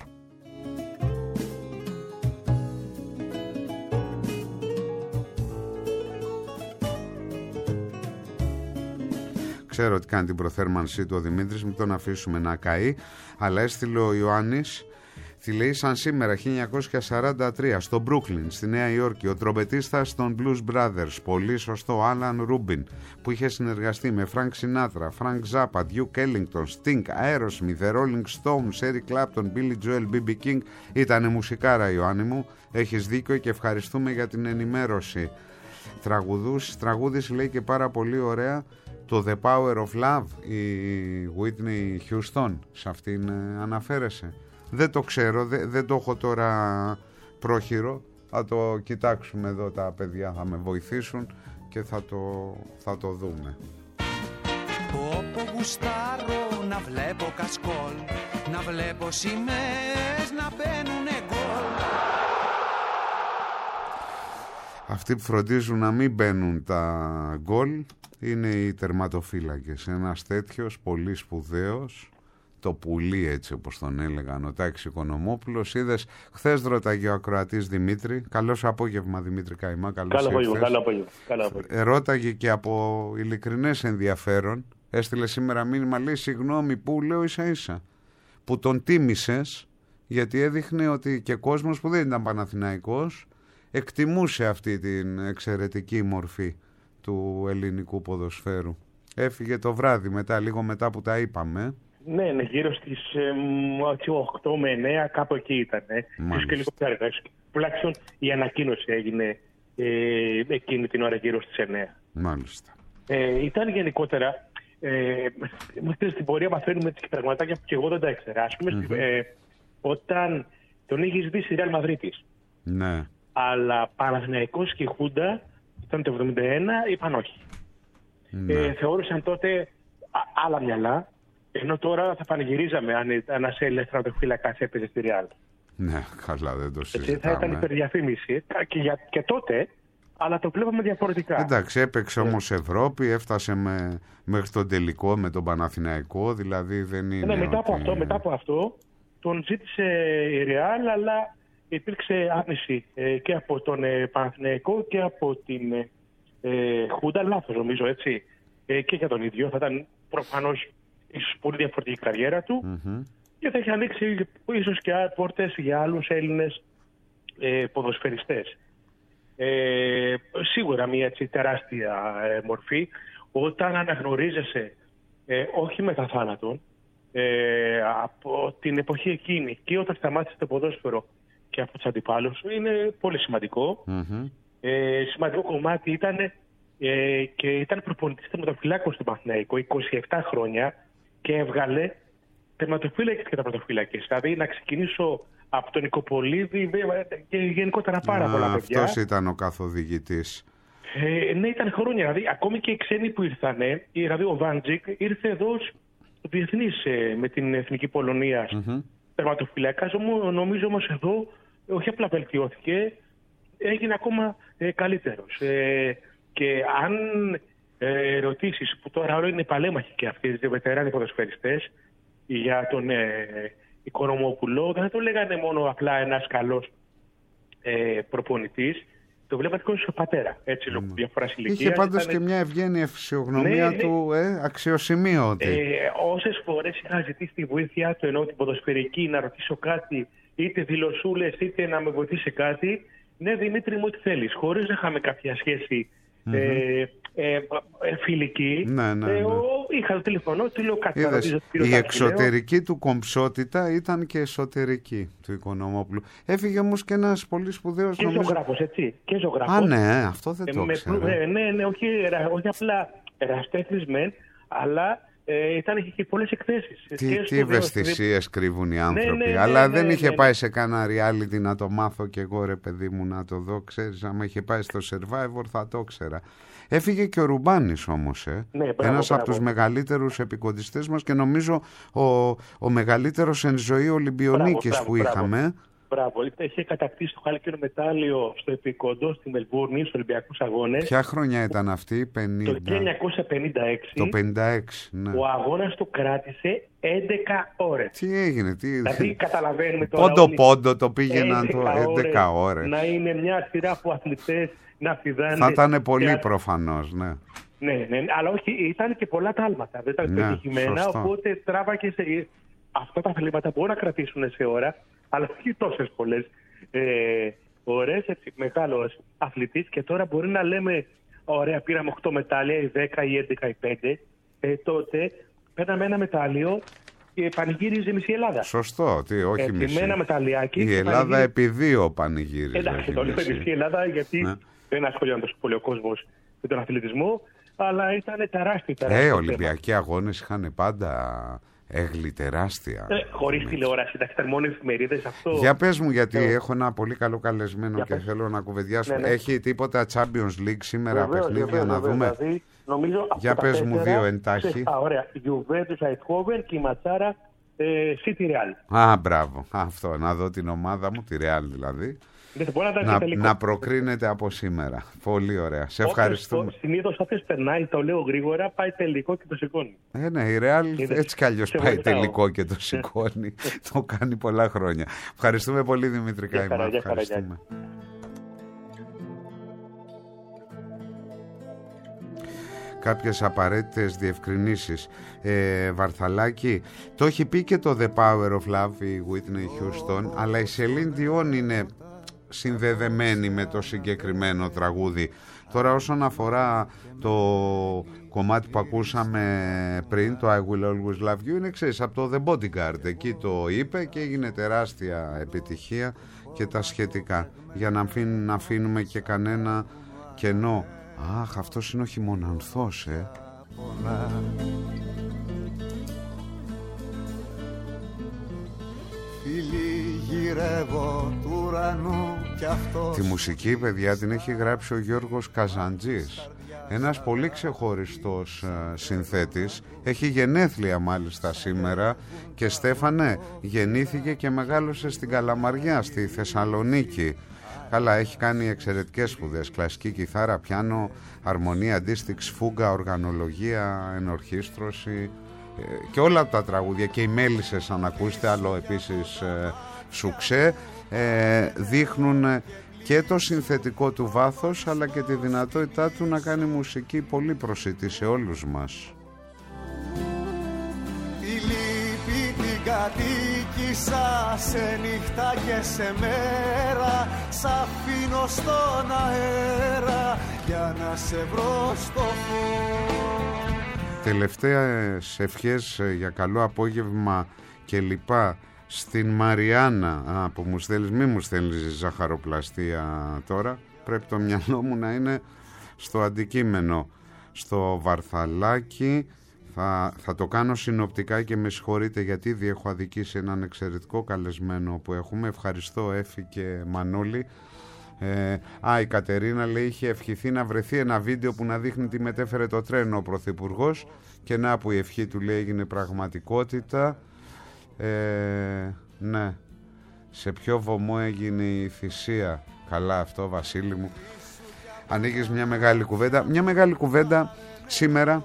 Ξέρω ότι κάνει την προθέρμανσή του ο Δημήτρης, μην τον αφήσουμε να καεί, αλλά έστειλε ο Ιωάννης, τη λέει σαν σήμερα 1943 στο Brooklyn, στη Νέα Υόρκη, ο τρομπετίστας των Blues Brothers, πολύ σωστό, Άλαν Ρούμπιν, που είχε συνεργαστεί με Frank Sinatra, Frank Zappa, Duke Ellington, Sting, Aerosmith, The Rolling Stones, Eric Clapton, Billy Joel, B.B. King. Ήτανε μουσικάρα, Ιωάννη μου, έχεις δίκιο και ευχαριστούμε για την ενημέρωση. Τραγούδης λέει και πάρα πολύ ωραία το The Power of Love, η Whitney Houston, σε αυτήν αναφέρεσαι. Δεν το ξέρω, δεν το έχω τώρα πρόχειρο. Θα το κοιτάξουμε εδώ, τα παιδιά θα με βοηθήσουν και θα το δούμε. Όπου γουστάρω να βλέπω κασκόλ, να βλέπω σημαίες να μπαίνουνε γκολ. Αυτοί που φροντίζουν να μην μπαίνουν τα γκολ είναι οι τερματοφύλακες. Ένας τέτοιος πολύ σπουδαίος, το πουλί έτσι όπως τον έλεγαν, ο Τάκης Οικονομόπουλος. Είδες, χθες ρώταγε ο ακροατής Δημήτρη, καλώς απόγευμα Δημήτρη Καϊμά, καλώς ήρθες. Καλό απόγευμα. Ρώταγε και από ειλικρινές ενδιαφέρον, έστειλε σήμερα μήνυμα, λέει συγγνώμη που, λέω ίσα-ίσα, που τον τίμησες, γιατί έδειχνε ότι και κόσμος που δεν ήταν Παναθηναϊκός εκτιμούσε αυτή την εξαιρετική μορφή του ελληνικού ποδοσφαίρου. Έφυγε το βράδυ μετά, λίγο μετά που τα είπαμε. Ναι, γύρω στις 8 με 9, κάπου εκεί ήταν. Ίσως και λίγο πιο αργά. Τουλάχιστον η ανακοίνωση έγινε εκείνη την ώρα γύρω στις 9. Μάλιστα. Ήταν γενικότερα, στην πορεία μαθαίνουμε τις πραγματάκια που και εγώ δεν τα ήξερα. Ας πούμε, όταν τον είχες δει στη Ρεάλ Μαδρίτης. Ναι. Αλλά Παναθηναϊκός και η Χούντα ήταν το 1971, είπαν όχι. Ναι. Θεώρησαν τότε άλλα μυαλά, ενώ τώρα θα πανηγυρίζαμε αν ένας Έλληνας τερματοφύλακας έπαιζε στη Ρεάλ. Ναι, καλά, δεν το συζητάμε. Θα ήταν υπερδιαφήμιση και τότε, αλλά το βλέπαμε διαφορετικά. Εντάξει, έπαιξε όμως Ευρώπη, έφτασε μέχρι τον τελικό με τον Παναθηναϊκό, δηλαδή δεν είναι. Ναι, μετά από αυτό τον ζήτησε η Ρεάλ, αλλά υπήρξε άρνηση και από τον Παναθηναϊκό και από την Χούντα, λάθος νομίζω, έτσι. Και για τον ίδιο θα ήταν προφανώς ίσως πολύ διαφορετική η καριέρα του και θα είχε ανοίξει ίσως και πόρτες για άλλους Έλληνες ποδοσφαιριστές. Σίγουρα μια έτσι τεράστια μορφή όταν αναγνωρίζεσαι όχι μετά θάνατον από την εποχή εκείνη και όταν σταμάτησε το ποδόσφαιρο και από τους αντιπάλους είναι πολύ σημαντικό. Σημαντικό κομμάτι ήταν και ήταν προπονητής τερματοφυλάκων στον Παναθηναϊκό 27 χρόνια και έβγαλε τερματοφύλακες και τερματοφύλακες. Δηλαδή να ξεκινήσω από τον Νικοπολίδη και γενικότερα πάρα πολλά παιδιά. Αυτός ήταν ο καθοδηγητής. Ναι, ήταν χρόνια. Δηλαδή, ακόμη και οι ξένοι που ήρθανε, δηλαδή ο Βάντζικ ήρθε εδώ διεθνής με την Εθνική Πολωνία τερματοφυλακάς. Νομίζω όμως εδώ όχι απλά βελτιώθηκε, έγινε ακόμα καλύτερος. Και αν ρωτήσεις, που τώρα όλο είναι παλέμαχοι και αυτοί οι βετεράνοι ποδοσφαιριστές, για τον Οικονομόπουλο, δεν θα το λέγανε μόνο απλά ένας καλός προπονητής, το βλέπατε και ως πατέρα, έτσι, λόγω διαφοράς ηλικίας. Είχε πάντως και μια ευγένεια φυσιογνωμία του αξιοσημείωτη. Όσες φορές είχα ζητήσει τη βοήθειά του, ενώ την ποδοσφαιρική, να ρωτήσω κάτι, είτε δηλωσούλες, είτε να με βοηθήσει κάτι, ναι Δημήτρη μου, τι θέλεις, χωρίς να είχαμε κάποια σχέση φιλική. Ναι. Είχα το τηλεφωνό, του λέω κάτι. Η εξωτερική του κομψότητα ήταν και εσωτερική του Οικονομόπουλου. Έφυγε όμως και ένας πολύ σπουδαίος. Και ζωγράφος, έτσι. Και ζωγράφος. Α, ναι, αυτό δεν το ξέρω. Ναι, όχι απλά εραστέχνης μεν, αλλά είχε και πολλές εκθέσεις. Τι ευαισθησίες κρύβουν οι άνθρωποι. Αλλά δεν είχε πάει σε κανένα reality να το μάθω κι εγώ, ρε παιδί μου, να το δω. Ξέρεις, άμα είχε πάει στο Survivor θα το ξέρα. Έφυγε και ο Ρουμπάνης όμως, ένας από τους μεγαλύτερους επικοντιστές μας και νομίζω ο μεγαλύτερος εν ζωή Ολυμπιονίκης που είχαμε. Μπράβο, είχε κατακτήσει το χάλκινο μετάλλιο στο επικόντο στη Μελβούρνη, στους Ολυμπιακούς Αγώνες. Ποια χρονιά ήταν αυτή, 50? Το 1956. Το 56, ναι. Ο αγώνας του κράτησε 11 ώρες. Τι έγινε, Δηλαδή καταλαβαίνουμε τώρα. Πόντο το πήγαιναν 11 ώρες. Να είναι μια σειρά από αθλητές να φιδάνε. Θα ήταν πολύ προφανώς, ναι. Ναι, αλλά όχι, ήταν και πολλά τα άλματα. Δεν ήταν πετυχημένα, οπότε τράβακε σε. Αυτά τα αθλήματα μπορούν να κρατήσουν σε ώρα, αλλά όχι τόσες πολλές ώρες. Έτσι, μεγάλος αθλητής και τώρα μπορεί να λέμε, ωραία, πήραμε 8 μετάλλια, ή 10 ή 11 ή 5. Τότε παίρναμε ένα μετάλλιο και πανηγύριζε μισή Ελλάδα. Σωστό, όχι μισή. Με ένα μεταλλιάκι. Η Ελλάδα επί 2 πανηγύριζε. Εντάξει, το λέω μισή Ελλάδα, γιατί δεν ασχολιόταν τόσο πολύ ο κόσμος με τον αθλητισμό, αλλά ήταν τεράστια. Ολυμπιακοί αγώνες είχαν πάντα έγλη τεράστια. Χωρίς τηλεόραση, εντάξει, ήταν μόνο εφημερίδες αυτό. Για πες μου, γιατί έχω ένα πολύ καλό καλεσμένο και θέλω να κουβεντιάσουμε. Ναι. Έχει τίποτα Champions League σήμερα, παιχνίδια να δούμε? Δηλαδή, νομίζω, για πες μου 2 εντάχει. Ωραία, Juventus Eindhoven και η ματσάρα City Real. Α, μπράβο. Αυτό, να δω την ομάδα μου, τη Real δηλαδή. Να προκρίνεται από σήμερα. Πολύ ωραία. Σε ευχαριστούμε. Συνήθως αυτές περνάει, το λέω γρήγορα, πάει τελικό και το σηκώνει. Ναι, η Real έτσι κι αλλιώς πάει τελικό και το σηκώνει. Το κάνει πολλά χρόνια. Ευχαριστούμε πολύ, Δημήτρη Καϊμά. Ευχαριστούμε. Κάποιες απαραίτητες διευκρινήσεις. Βαρθαλάκη, το έχει πει και το The Power of Love η Whitney Houston, αλλά η Celine Dion είναι συνδεδεμένη με το συγκεκριμένο τραγούδι. Τώρα όσον αφορά το κομμάτι που ακούσαμε πριν, το I Will Always Love You, είναι, ξέρεις, από το The Bodyguard. Εκεί το είπε και έγινε τεράστια επιτυχία και τα σχετικά. Για να αφήνουμε και κανένα κενό. Αχ, αυτός είναι ο Χειμωνανθός, Τη μουσική, παιδιά, την έχει γράψει ο Γιώργος Καζαντζής, ένας πολύ ξεχωριστός συνθέτης. Έχει γενέθλια μάλιστα σήμερα. Και Στέφανε, γεννήθηκε και μεγάλωσε στην Καλαμαριά, στη Θεσσαλονίκη. Καλά, έχει κάνει εξαιρετικές σπουδές, κλασική κιθάρα, πιάνο, αρμονία, αντίστοιξη, φούγκα, οργανολογία, ενορχήστρωση και όλα τα τραγούδια. Και οι Μέλισσες, αν ακούσετε, άλλο επίσης σουξέ, δείχνουν και το συνθετικό του βάθος, αλλά και τη δυνατότητά του να κάνει μουσική πολύ προσιτή σε όλους μας. Τη λύπη την κατοίκησα σε νύχτα και σε μέρα, σ' αφήνω στον αέρα για να σε βρω στο φως. Τελευταίες ευχές για καλό απόγευμα και λοιπά στην Μαριάννα. Που μου στέλνεις, μη μου στέλνεις ζαχαροπλαστεία τώρα. Πρέπει το μυαλό μου να είναι στο αντικείμενο. Στο Βαρθαλάκι. Θα το κάνω συνοπτικά και με συγχωρείτε γιατί ήδη έχω αδικήσει έναν εξαιρετικό καλεσμένο που έχουμε. Ευχαριστώ Έφη και Μανώλη. Η Κατερίνα λέει είχε ευχηθεί να βρεθεί ένα βίντεο που να δείχνει τι μετέφερε το τρένο ο Πρωθυπουργός, και να που η ευχή του λέει έγινε πραγματικότητα. Ναι, σε ποιο βωμό έγινε η θυσία. Καλά αυτό, Βασίλη μου. Ανοίγεις μια μεγάλη κουβέντα. Μια μεγάλη κουβέντα σήμερα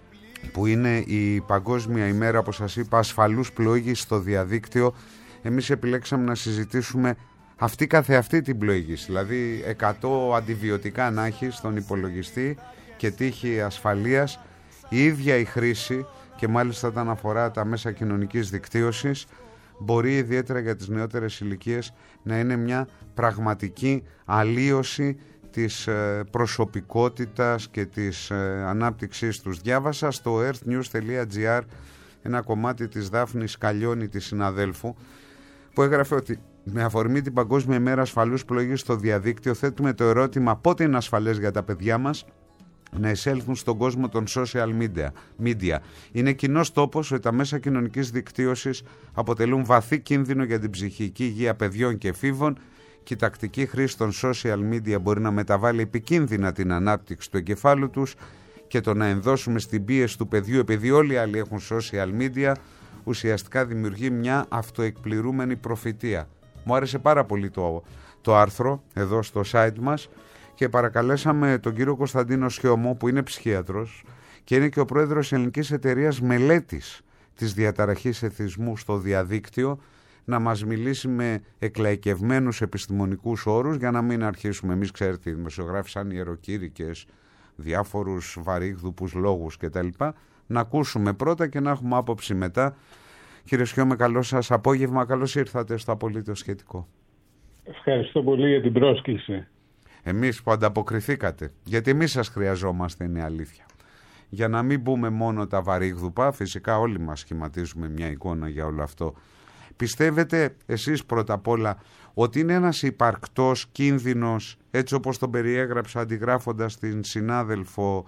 που είναι η Παγκόσμια ημέρα, όπως σας είπα, ασφαλούς πλοήγησης στο διαδίκτυο. Εμείς επιλέξαμε να συζητήσουμε αυτή καθεαυτή την πλοήγηση, δηλαδή 100 αντιβιωτικά να έχει στον υπολογιστή και τύχη ασφαλείας, η ίδια η χρήση, και μάλιστα όταν αφορά τα μέσα κοινωνικής δικτύωσης, μπορεί ιδιαίτερα για τις νεότερες ηλικίες να είναι μια πραγματική αλλίωση της προσωπικότητας και της ανάπτυξής τους. Διάβασα στο earthnews.gr ένα κομμάτι της Δάφνης Καλλιώνη, της συναδέλφου, που έγραφε ότι με αφορμή την Παγκόσμια ημέρα ασφαλούς πλοήγησης στο διαδίκτυο θέτουμε το ερώτημα πότε είναι ασφαλές για τα παιδιά μας να εισέλθουν στον κόσμο των social media. Είναι κοινός τόπος ότι τα μέσα κοινωνικής δικτύωσης αποτελούν βαθύ κίνδυνο για την ψυχική υγεία παιδιών και εφήβων, και η τακτική χρήση των social media μπορεί να μεταβάλει επικίνδυνα την ανάπτυξη του εγκεφάλου τους, και το να ενδώσουμε στην πίεση του παιδιού επειδή όλοι οι άλλοι έχουν social media ουσιαστικά δημιουργεί μια αυτοεκπληρούμενη προφητεία. Μου άρεσε πάρα πολύ το άρθρο εδώ στο site μας και παρακαλέσαμε τον κύριο Κωνσταντίνο Σιώμο, που είναι ψυχίατρος και είναι και ο πρόεδρος Ελληνικής Εταιρείας Μελέτης της Διαταραχής Εθισμού στο Διαδίκτυο, να μας μιλήσει με εκλαϊκευμένους επιστημονικούς όρους, για να μην αρχίσουμε εμείς, ξέρετε, οι δημοσιογράφοι σαν ιεροκήρυκες, διάφορους βαρύγδουπους λόγους κτλ. Να ακούσουμε πρώτα και να έχουμε άποψη μετά. Κύριε Σιώμε, καλό σας απόγευμα, καλώς ήρθατε στο Απολύτως Σχετικό. Ευχαριστώ πολύ για την πρόσκληση. Εμείς που ανταποκριθήκατε, γιατί εμείς σας χρειαζόμαστε, είναι αλήθεια. Για να μην μπούμε μόνο τα βαρύγδουπα, φυσικά όλοι μας σχηματίζουμε μια εικόνα για όλο αυτό. Πιστεύετε εσείς πρώτα απ' όλα ότι είναι ένας υπαρκτός κίνδυνος, έτσι όπως τον περιέγραψα αντιγράφοντας την συνάδελφο,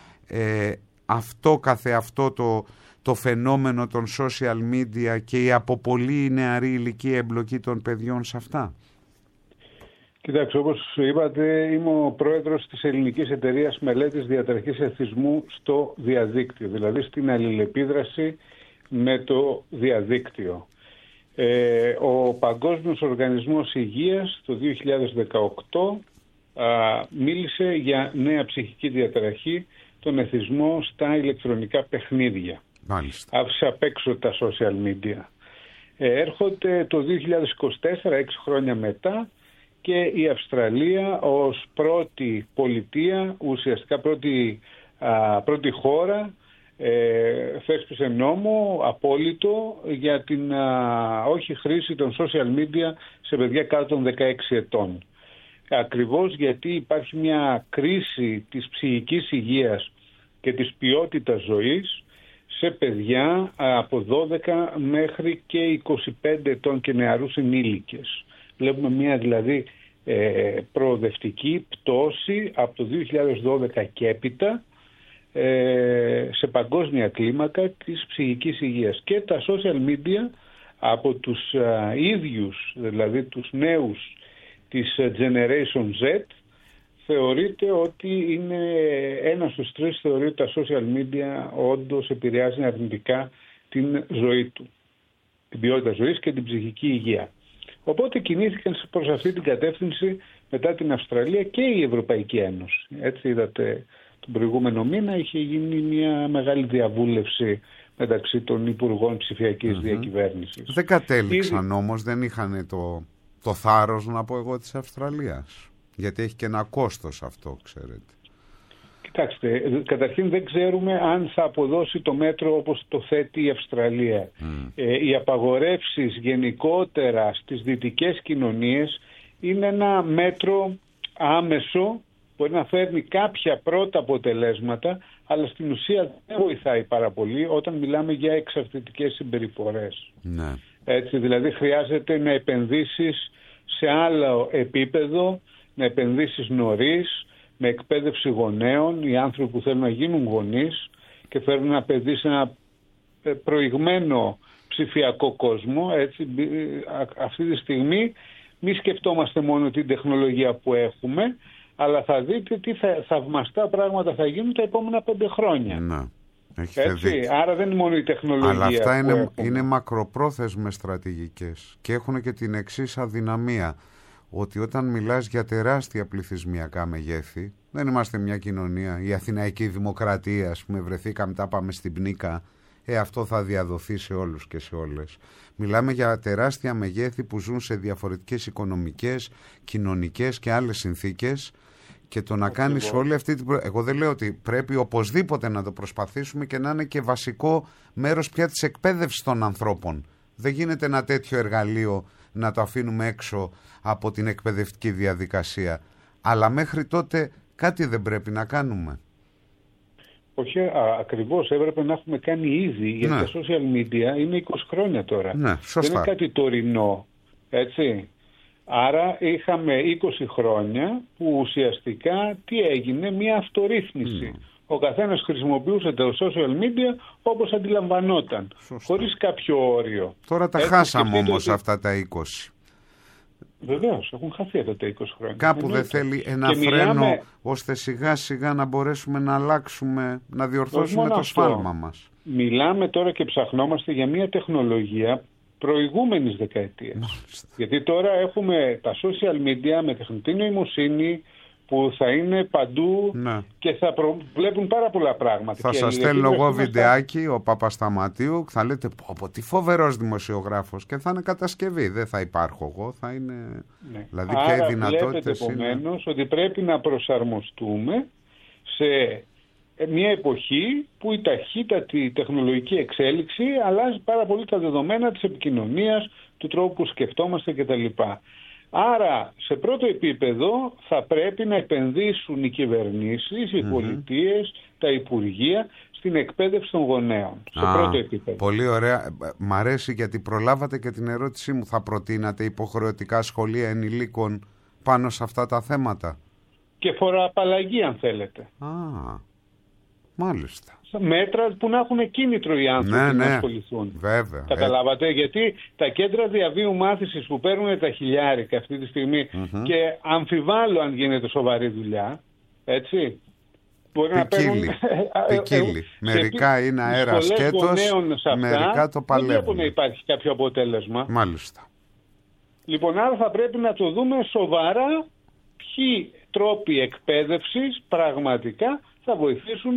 αυτό καθεαυτό το φαινόμενο των social media και η από πολύ νεαρή ηλικία εμπλοκή των παιδιών σε αυτά? Κοιτάξτε, όπως είπατε, είμαι ο πρόεδρος της Ελληνικής Εταιρείας Μελέτης Διαταραχής Εθισμού στο διαδίκτυο, δηλαδή στην αλληλεπίδραση με το διαδίκτυο. Ο Παγκόσμιος Οργανισμός Υγείας το 2018 μίλησε για νέα ψυχική διαταραχή, τον εθισμό στα ηλεκτρονικά παιχνίδια. Μάλιστα. Άφησε απ' έξω τα social media. Έρχονται το 2024, 6 χρόνια μετά, και η Αυστραλία ως πρώτη πολιτεία, ουσιαστικά πρώτη χώρα, θέσπισε νόμο απόλυτο για την όχι χρήση των social media σε παιδιά κάτω των 16 ετών. Ακριβώς γιατί υπάρχει μια κρίση της ψυχικής υγείας και της ποιότητας ζωής σε παιδιά από 12 μέχρι και 25 ετών και νεαρούς ενήλικες. Βλέπουμε μια δηλαδή προοδευτική πτώση από το 2012 και έπειτα σε παγκόσμια κλίμακα της ψυχικής υγείας. Και τα social media από τους ίδιους, δηλαδή τους νέους της Generation Z, θεωρείται ότι είναι ένας στους τρεις, θεωρείται τα social media όντως επηρεάζει αρνητικά την ζωή του, την ποιότητα ζωής και την ψυχική υγεία. Οπότε κινήθηκαν προς αυτή την κατεύθυνση μετά την Αυστραλία και η Ευρωπαϊκή Ένωση. Έτσι είδατε τον προηγούμενο μήνα είχε γίνει μια μεγάλη διαβούλευση μεταξύ των Υπουργών Ψηφιακής Διακυβέρνησης. Δεν κατέληξαν όμως, δεν είχαν το θάρρος, να πω εγώ, της Αυστραλίας. Γιατί έχει και ένα κόστος αυτό, ξέρετε. Κοιτάξτε, καταρχήν δεν ξέρουμε αν θα αποδώσει το μέτρο όπως το θέτει η Αυστραλία. Οι απαγορεύσεις γενικότερα στις δυτικές κοινωνίες είναι ένα μέτρο άμεσο, μπορεί να φέρνει κάποια πρώτα αποτελέσματα, αλλά στην ουσία δεν βοηθάει πάρα πολύ όταν μιλάμε για εξαρτητικές συμπεριφορές. Ναι. Έτσι, δηλαδή χρειάζεται να επενδύσεις σε άλλο επίπεδο, να επενδύσεις νωρίς, με εκπαίδευση γονέων, οι άνθρωποι που θέλουν να γίνουν γονείς και θέλουν να επενδύσουν ένα προηγμένο ψηφιακό κόσμο. Έτσι, αυτή τη στιγμή μη σκεφτόμαστε μόνο την τεχνολογία που έχουμε, αλλά θα δείτε τι θαυμαστά πράγματα θα γίνουν τα επόμενα 5 χρόνια. Ναι. Έτσι, άρα δεν είναι μόνο η τεχνολογία. Αλλά αυτά είναι μακροπρόθεσμες στρατηγικές και έχουν και την εξής αδυναμία, ότι όταν μιλάς για τεράστια πληθυσμιακά μεγέθη, δεν είμαστε μια κοινωνία, η Αθηναϊκή Δημοκρατία, ας πούμε, βρεθήκαμε, τα πάμε στην πνίκα, αυτό θα διαδοθεί σε όλους και σε όλες. Μιλάμε για τεράστια μεγέθη που ζουν σε διαφορετικές οικονομικές, κοινωνικές και άλλες συνθήκες, και το να κάνεις όλη αυτή την... Εγώ δεν λέω ότι πρέπει οπωσδήποτε να το προσπαθήσουμε και να είναι και βασικό μέρος πια της εκπαίδευσης των ανθρώπων. Δεν γίνεται ένα τέτοιο εργαλείο να το αφήνουμε έξω από την εκπαιδευτική διαδικασία. Αλλά μέχρι τότε κάτι δεν πρέπει να κάνουμε. Όχι, ακριβώς έπρεπε να έχουμε κάνει ήδη, γιατί τα social media είναι 20 χρόνια τώρα. Ναι, σωστά. Δεν είναι κάτι τωρινό, έτσι. Άρα είχαμε 20 χρόνια που ουσιαστικά τι έγινε, μια αυτορύθμιση. Ο καθένας χρησιμοποιούσε τα social media όπως αντιλαμβανόταν, χωρίς κάποιο όριο. Τώρα τα χάσαμε όμως αυτά τα 20. Βεβαίως, έχουν χαθεί αυτά τα 20 χρόνια. Κάπου δεν θέλει ένα φρένο, ώστε σιγά σιγά να μπορέσουμε να αλλάξουμε, να διορθώσουμε το σφάλμα μας. Μιλάμε τώρα και ψαχνόμαστε για μια τεχνολογία προηγούμενης δεκαετίας. Γιατί τώρα έχουμε τα social media με τεχνητή νοημοσύνη που θα είναι παντού και θα βλέπουν πάρα πολλά πράγματα. Θα σας στέλνω εγώ βιντεάκι, ο Παπασταματίου, θα λέτε πω τι φοβερός δημοσιογράφος, και θα είναι κατασκευή, δεν θα υπάρχω εγώ, θα είναι... Δηλαδή άρα και οι δυνατότητες βλέπετε επομένως ότι πρέπει να προσαρμοστούμε σε μια εποχή που η ταχύτατη τεχνολογική εξέλιξη αλλάζει πάρα πολύ τα δεδομένα της επικοινωνίας, του τρόπου που σκεφτόμαστε κτλ. Άρα, σε πρώτο επίπεδο θα πρέπει να επενδύσουν οι κυβερνήσεις, οι πολιτείες, τα υπουργεία στην εκπαίδευση των γονέων. Σε πρώτο επίπεδο. Πολύ ωραία. Μ' αρέσει γιατί προλάβατε και την ερώτησή μου. Θα προτείνατε υποχρεωτικά σχολεία ενηλίκων πάνω σε αυτά τα θέματα? Και φοροαπαλλαγή, αν θέλετε. Μάλιστα. Μέτρα που να έχουν κίνητρο οι άνθρωποι να ασχοληθούν. Βέβαια. Καταλάβατε, γιατί τα κέντρα διαβίου μάθησης που παίρνουν τα χιλιάρικα αυτή τη στιγμή και αμφιβάλλω αν γίνεται σοβαρή δουλειά, έτσι. Μπορεί να παίρνουν... Ποικίλει. Μερικά είναι αέρα σκέτος, μερικά το παλεύουν. Δεν βλέπω να υπάρχει κάποιο αποτέλεσμα. Μάλιστα. Λοιπόν, άρα θα πρέπει να το δούμε σοβαρά ποιοι τρόποι εκπαίδευσης πραγματικά θα βοηθήσουν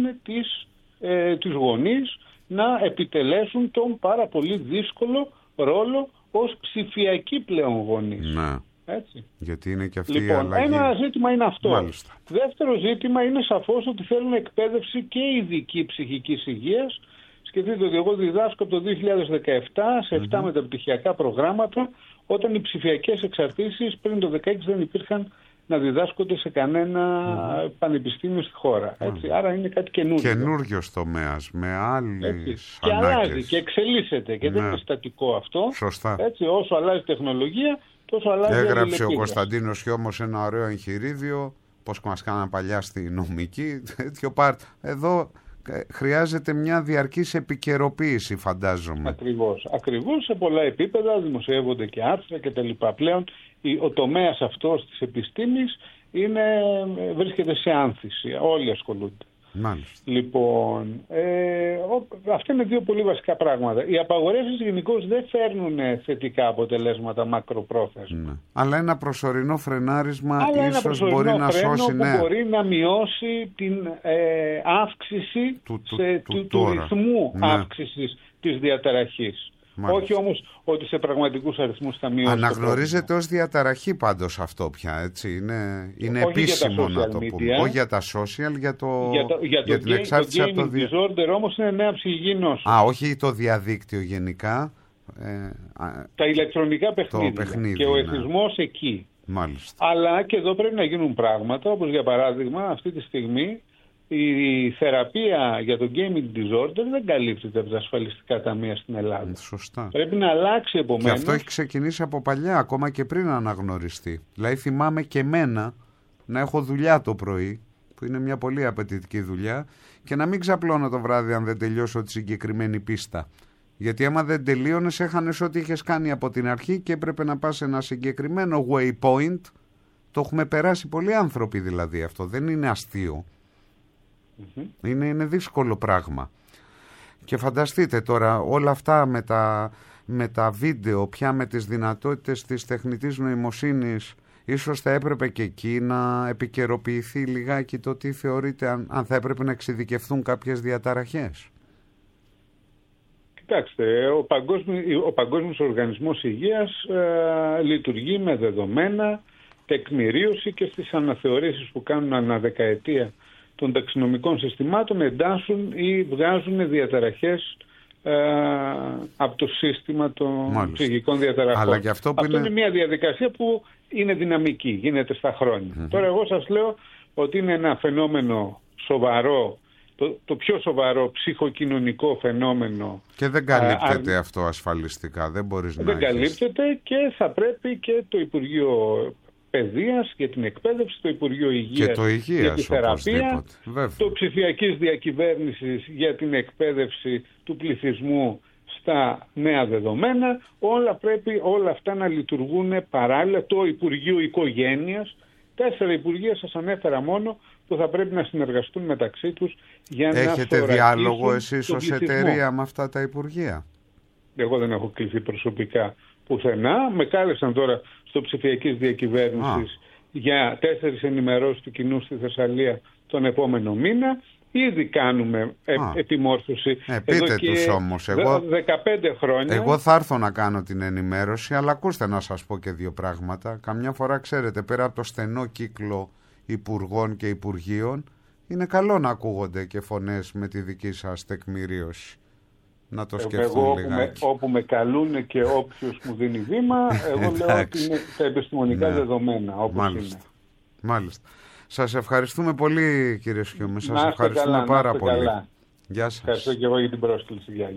τις γονείς να επιτελέσουν τον πάρα πολύ δύσκολο ρόλο ως ψηφιακοί πλέον γονείς. Έτσι. Γιατί είναι και αυτή η αλλαγή. Ένα ζήτημα είναι αυτό. Μάλιστα. Δεύτερο ζήτημα είναι σαφώς ότι θέλουν εκπαίδευση και ειδική ψυχικής υγείας. Σκεφτείτε ότι εγώ διδάσκω από το 2017 σε 7 μεταπτυχιακά προγράμματα, όταν οι ψηφιακές εξαρτήσεις πριν το 2016 δεν υπήρχαν να διδάσκονται σε κανένα πανεπιστήμιο στη χώρα. Έτσι. Άρα είναι κάτι καινούργιο. Καινούριος τομέας, με άλλες ανάγκες. Και αλλάζει και εξελίσσεται και δεν είναι στατικό αυτό. Σωστά. Έτσι, όσο αλλάζει τεχνολογία, τόσο αλλάζει. Έγραψε ο Κωνσταντίνος Χιώμος ένα ωραίο εγχειρίδιο, πώς μας κάναν παλιά στη νομική, τέτοιο Εδώ χρειάζεται μια διαρκής επικαιροποίηση, φαντάζομαι. Ακριβώς, σε πολλά επίπεδα δημοσιεύονται και άρθρα και τα λοιπά. Πλέον ο τομέας αυτός της επιστήμης βρίσκεται σε άνθηση. Όλοι ασχολούνται. Μάλιστα. Λοιπόν, αυτά είναι δύο πολύ βασικά πράγματα. Οι απαγορεύσεις γενικώς δεν φέρνουν θετικά αποτελέσματα μακροπρόθεσμα. Ναι. Αλλά ένα προσωρινό φρενάρισμα ίσως μπορεί να σώσει, που μπορεί να μειώσει την αύξηση του ρυθμού αύξησης της διαταραχής. Μάλιστα. Όχι όμως ότι σε πραγματικούς αριθμούς θα μειώσει. Αναγνωρίζεται ως διαταραχή πάντως αυτό πια, έτσι. Είναι επίσημο να το πούμε. Όχι για τα social, για την εξάρτηση από το disorder όμως είναι νέα ψυχική νόσο. Όχι το διαδίκτυο γενικά. Τα ηλεκτρονικά παιχνίδια και ο εθισμός εκεί. Μάλιστα. Αλλά και εδώ πρέπει να γίνουν πράγματα, όπως για παράδειγμα αυτή τη στιγμή η θεραπεία για το gaming disorder δεν καλύπτεται από τα ασφαλιστικά ταμεία στην Ελλάδα. Σωστά. Πρέπει να αλλάξει επομένως. Και αυτό έχει ξεκινήσει από παλιά, ακόμα και πριν αναγνωριστεί. Δηλαδή θυμάμαι και εμένα να έχω δουλειά το πρωί, που είναι μια πολύ απαιτητική δουλειά, και να μην ξαπλώνω το βράδυ αν δεν τελειώσω τη συγκεκριμένη πίστα. Γιατί άμα δεν τελείωνες, έχανες ό,τι είχες κάνει από την αρχή και έπρεπε να πας σε ένα συγκεκριμένο waypoint. Το έχουμε περάσει πολλοί άνθρωποι δηλαδή αυτό. Δεν είναι αστείο. Είναι δύσκολο πράγμα. Και φανταστείτε τώρα όλα αυτά με τα βίντεο, πια με τις δυνατότητες της τεχνητής νοημοσύνης, ίσως θα έπρεπε και εκεί να επικαιροποιηθεί λιγάκι το τι θεωρείτε, αν θα έπρεπε να εξειδικευθούν κάποιες διαταραχές. Κοιτάξτε, ο Παγκόσμιος Οργανισμός Υγείας λειτουργεί με δεδομένα, τεκμηρίωση και στις αναθεωρήσεις που κάνουν ανά δεκαετία των ταξινομικών συστημάτων εντάσσουν ή βγάζουν διαταραχές από το σύστημα των ψυχικών διαταραχών. Αλλά και αυτό είναι μια διαδικασία που είναι δυναμική, γίνεται στα χρόνια. Τώρα εγώ σας λέω ότι είναι ένα φαινόμενο σοβαρό, το πιο σοβαρό ψυχοκοινωνικό φαινόμενο. Και δεν καλύπτεται αυτό ασφαλιστικά, δεν μπορείς να καλύπτεται και θα πρέπει και το Υπουργείο Παιδείας για την εκπαίδευση, το Υπουργείο Υγείας για τη θεραπεία, το ψηφιακής διακυβέρνησης για την εκπαίδευση του πληθυσμού στα νέα δεδομένα. Όλα αυτά να λειτουργούν παράλληλα. Το Υπουργείο Οικογένειας, 4 υπουργεία σας ανέφερα μόνο, που θα πρέπει να συνεργαστούν μεταξύ τους για να θωρακίσουν. Έχετε διάλογο εσείς ως εταιρεία με αυτά τα υπουργεία? Εγώ δεν έχω κληθεί προσωπικά πουθενά. Με κάλεσαν τώρα στο ψηφιακής διακυβέρνησης για 4 ενημερώσεις του κοινού στη Θεσσαλία τον επόμενο μήνα. Ήδη κάνουμε επιμόρφωση. Πείτε τους όμως. 15 χρόνια. Εγώ θα έρθω να κάνω την ενημέρωση, αλλά ακούστε να σας πω και 2 πράγματα. Καμιά φορά, ξέρετε, πέρα από το στενό κύκλο υπουργών και υπουργείων, είναι καλό να ακούγονται και φωνές με τη δική σας τεκμηρίωση. Να το σκεφτούν λιγάκι. Όπου με καλούν και όποιος μου δίνει βήμα, εγώ λέω ότι είναι τα επιστημονικά δεδομένα όπως είναι. Μάλιστα. Σας ευχαριστούμε πολύ, κύριε Σιώμη. Σας ευχαριστούμε πάρα πολύ. Γεια σας. Ευχαριστώ και εγώ για την πρόσκληση. Γεια.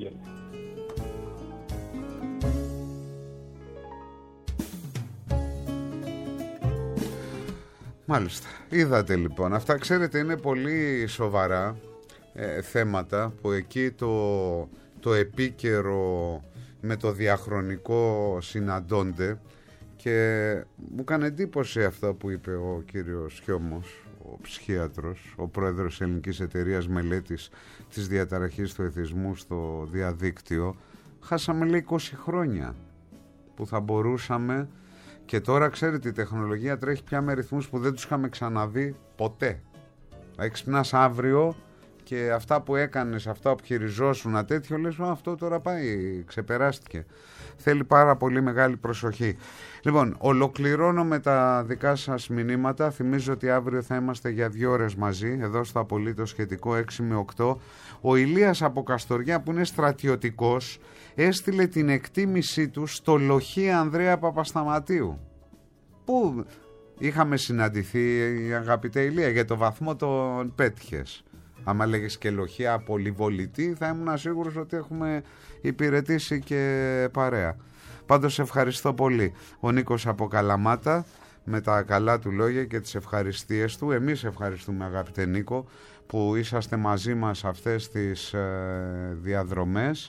Μάλιστα. Είδατε λοιπόν. Αυτά, ξέρετε, είναι πολύ σοβαρά θέματα που εκεί το επίκαιρο με το διαχρονικό συναντώνται, και μου έκανε εντύπωση αυτά που είπε ο κύριος Χιώμος, ο ψυχίατρος, ο πρόεδρος της Ελληνικής Εταιρείας Μελέτης της Διαταραχής του Εθισμού στο διαδίκτυο. Χάσαμε, λέει, 20 χρόνια που θα μπορούσαμε, και τώρα ξέρετε η τεχνολογία τρέχει πια με ρυθμούς που δεν τους είχαμε ξαναδεί ποτέ. Έξυπνας αύριο και αυτά που έκανες, αυτά που χειριζόσουν τέτοιο, λες αυτό τώρα πάει, ξεπεράστηκε. Θέλει πάρα πολύ μεγάλη προσοχή. Λοιπόν, ολοκληρώνω με τα δικά σας μηνύματα. Θυμίζω ότι αύριο θα είμαστε για 2 ώρες μαζί, εδώ στο Απολύτως Σχετικό 6 με 8. Ο Ηλίας από Καστοριά, που είναι στρατιωτικός, έστειλε την εκτίμησή του στο λοχείο Ανδρέα Παπασταματίου. Πού είχαμε συναντηθεί, αγαπητέ Ηλία, για το βαθμό τον πέτυχες. Άμα λέγες και λοχεία πολυβολητή, θα ήμουν σίγουρος ότι έχουμε υπηρετήσει και παρέα. Πάντως ευχαριστώ πολύ. Ο Νίκος από Καλαμάτα, με τα καλά του λόγια και τις ευχαριστίες του. Εμείς ευχαριστούμε, αγαπητέ Νίκο, που είσαστε μαζί μας αυτές τις διαδρομές.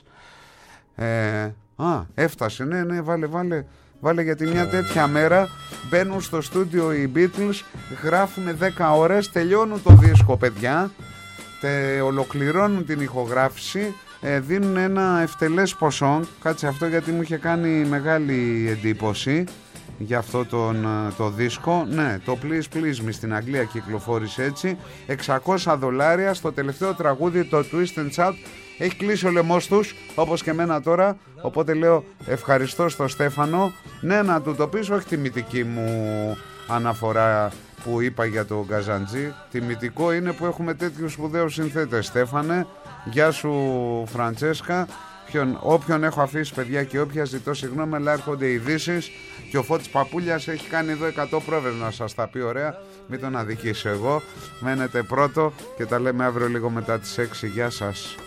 Έφτασε, ναι, βάλε, γιατί μια τέτοια μέρα μπαίνουν στο στούντιο οι Beatles, γράφουν 10 ώρες, τελειώνουν το δίσκο, παιδιά, ολοκληρώνουν την ηχογράφηση, δίνουν ένα ευτελές ποσό. Κάτσε αυτό, γιατί μου είχε κάνει μεγάλη εντύπωση για αυτό το δίσκο. Ναι, το Please Please Me στην Αγγλία κυκλοφόρησε έτσι. $600 στο τελευταίο τραγούδι, το Twist and Shout. Έχει κλείσει ο λαιμός τους, όπως και εμένα τώρα. Οπότε λέω ευχαριστώ στο Στέφανο. Ναι, να του το πεις, όχι τη μυτική μου αναφορά που είπα για τον Γκαζαντζή. Τιμητικό είναι που έχουμε τέτοιους σπουδαίους συνθέτες. Στέφανε, γεια σου Φραντσέσκα. Όποιον έχω αφήσει, παιδιά, και όποια ζητώ συγγνώμη, αλλά έρχονται ειδήσεις. Και ο Φώτης Παπούλιας έχει κάνει εδώ 100 πρόβες να σας τα πει ωραία. Μην τον αδικήσω εγώ. Μένετε πρώτο και τα λέμε αύριο λίγο μετά τις 6. Γεια σας.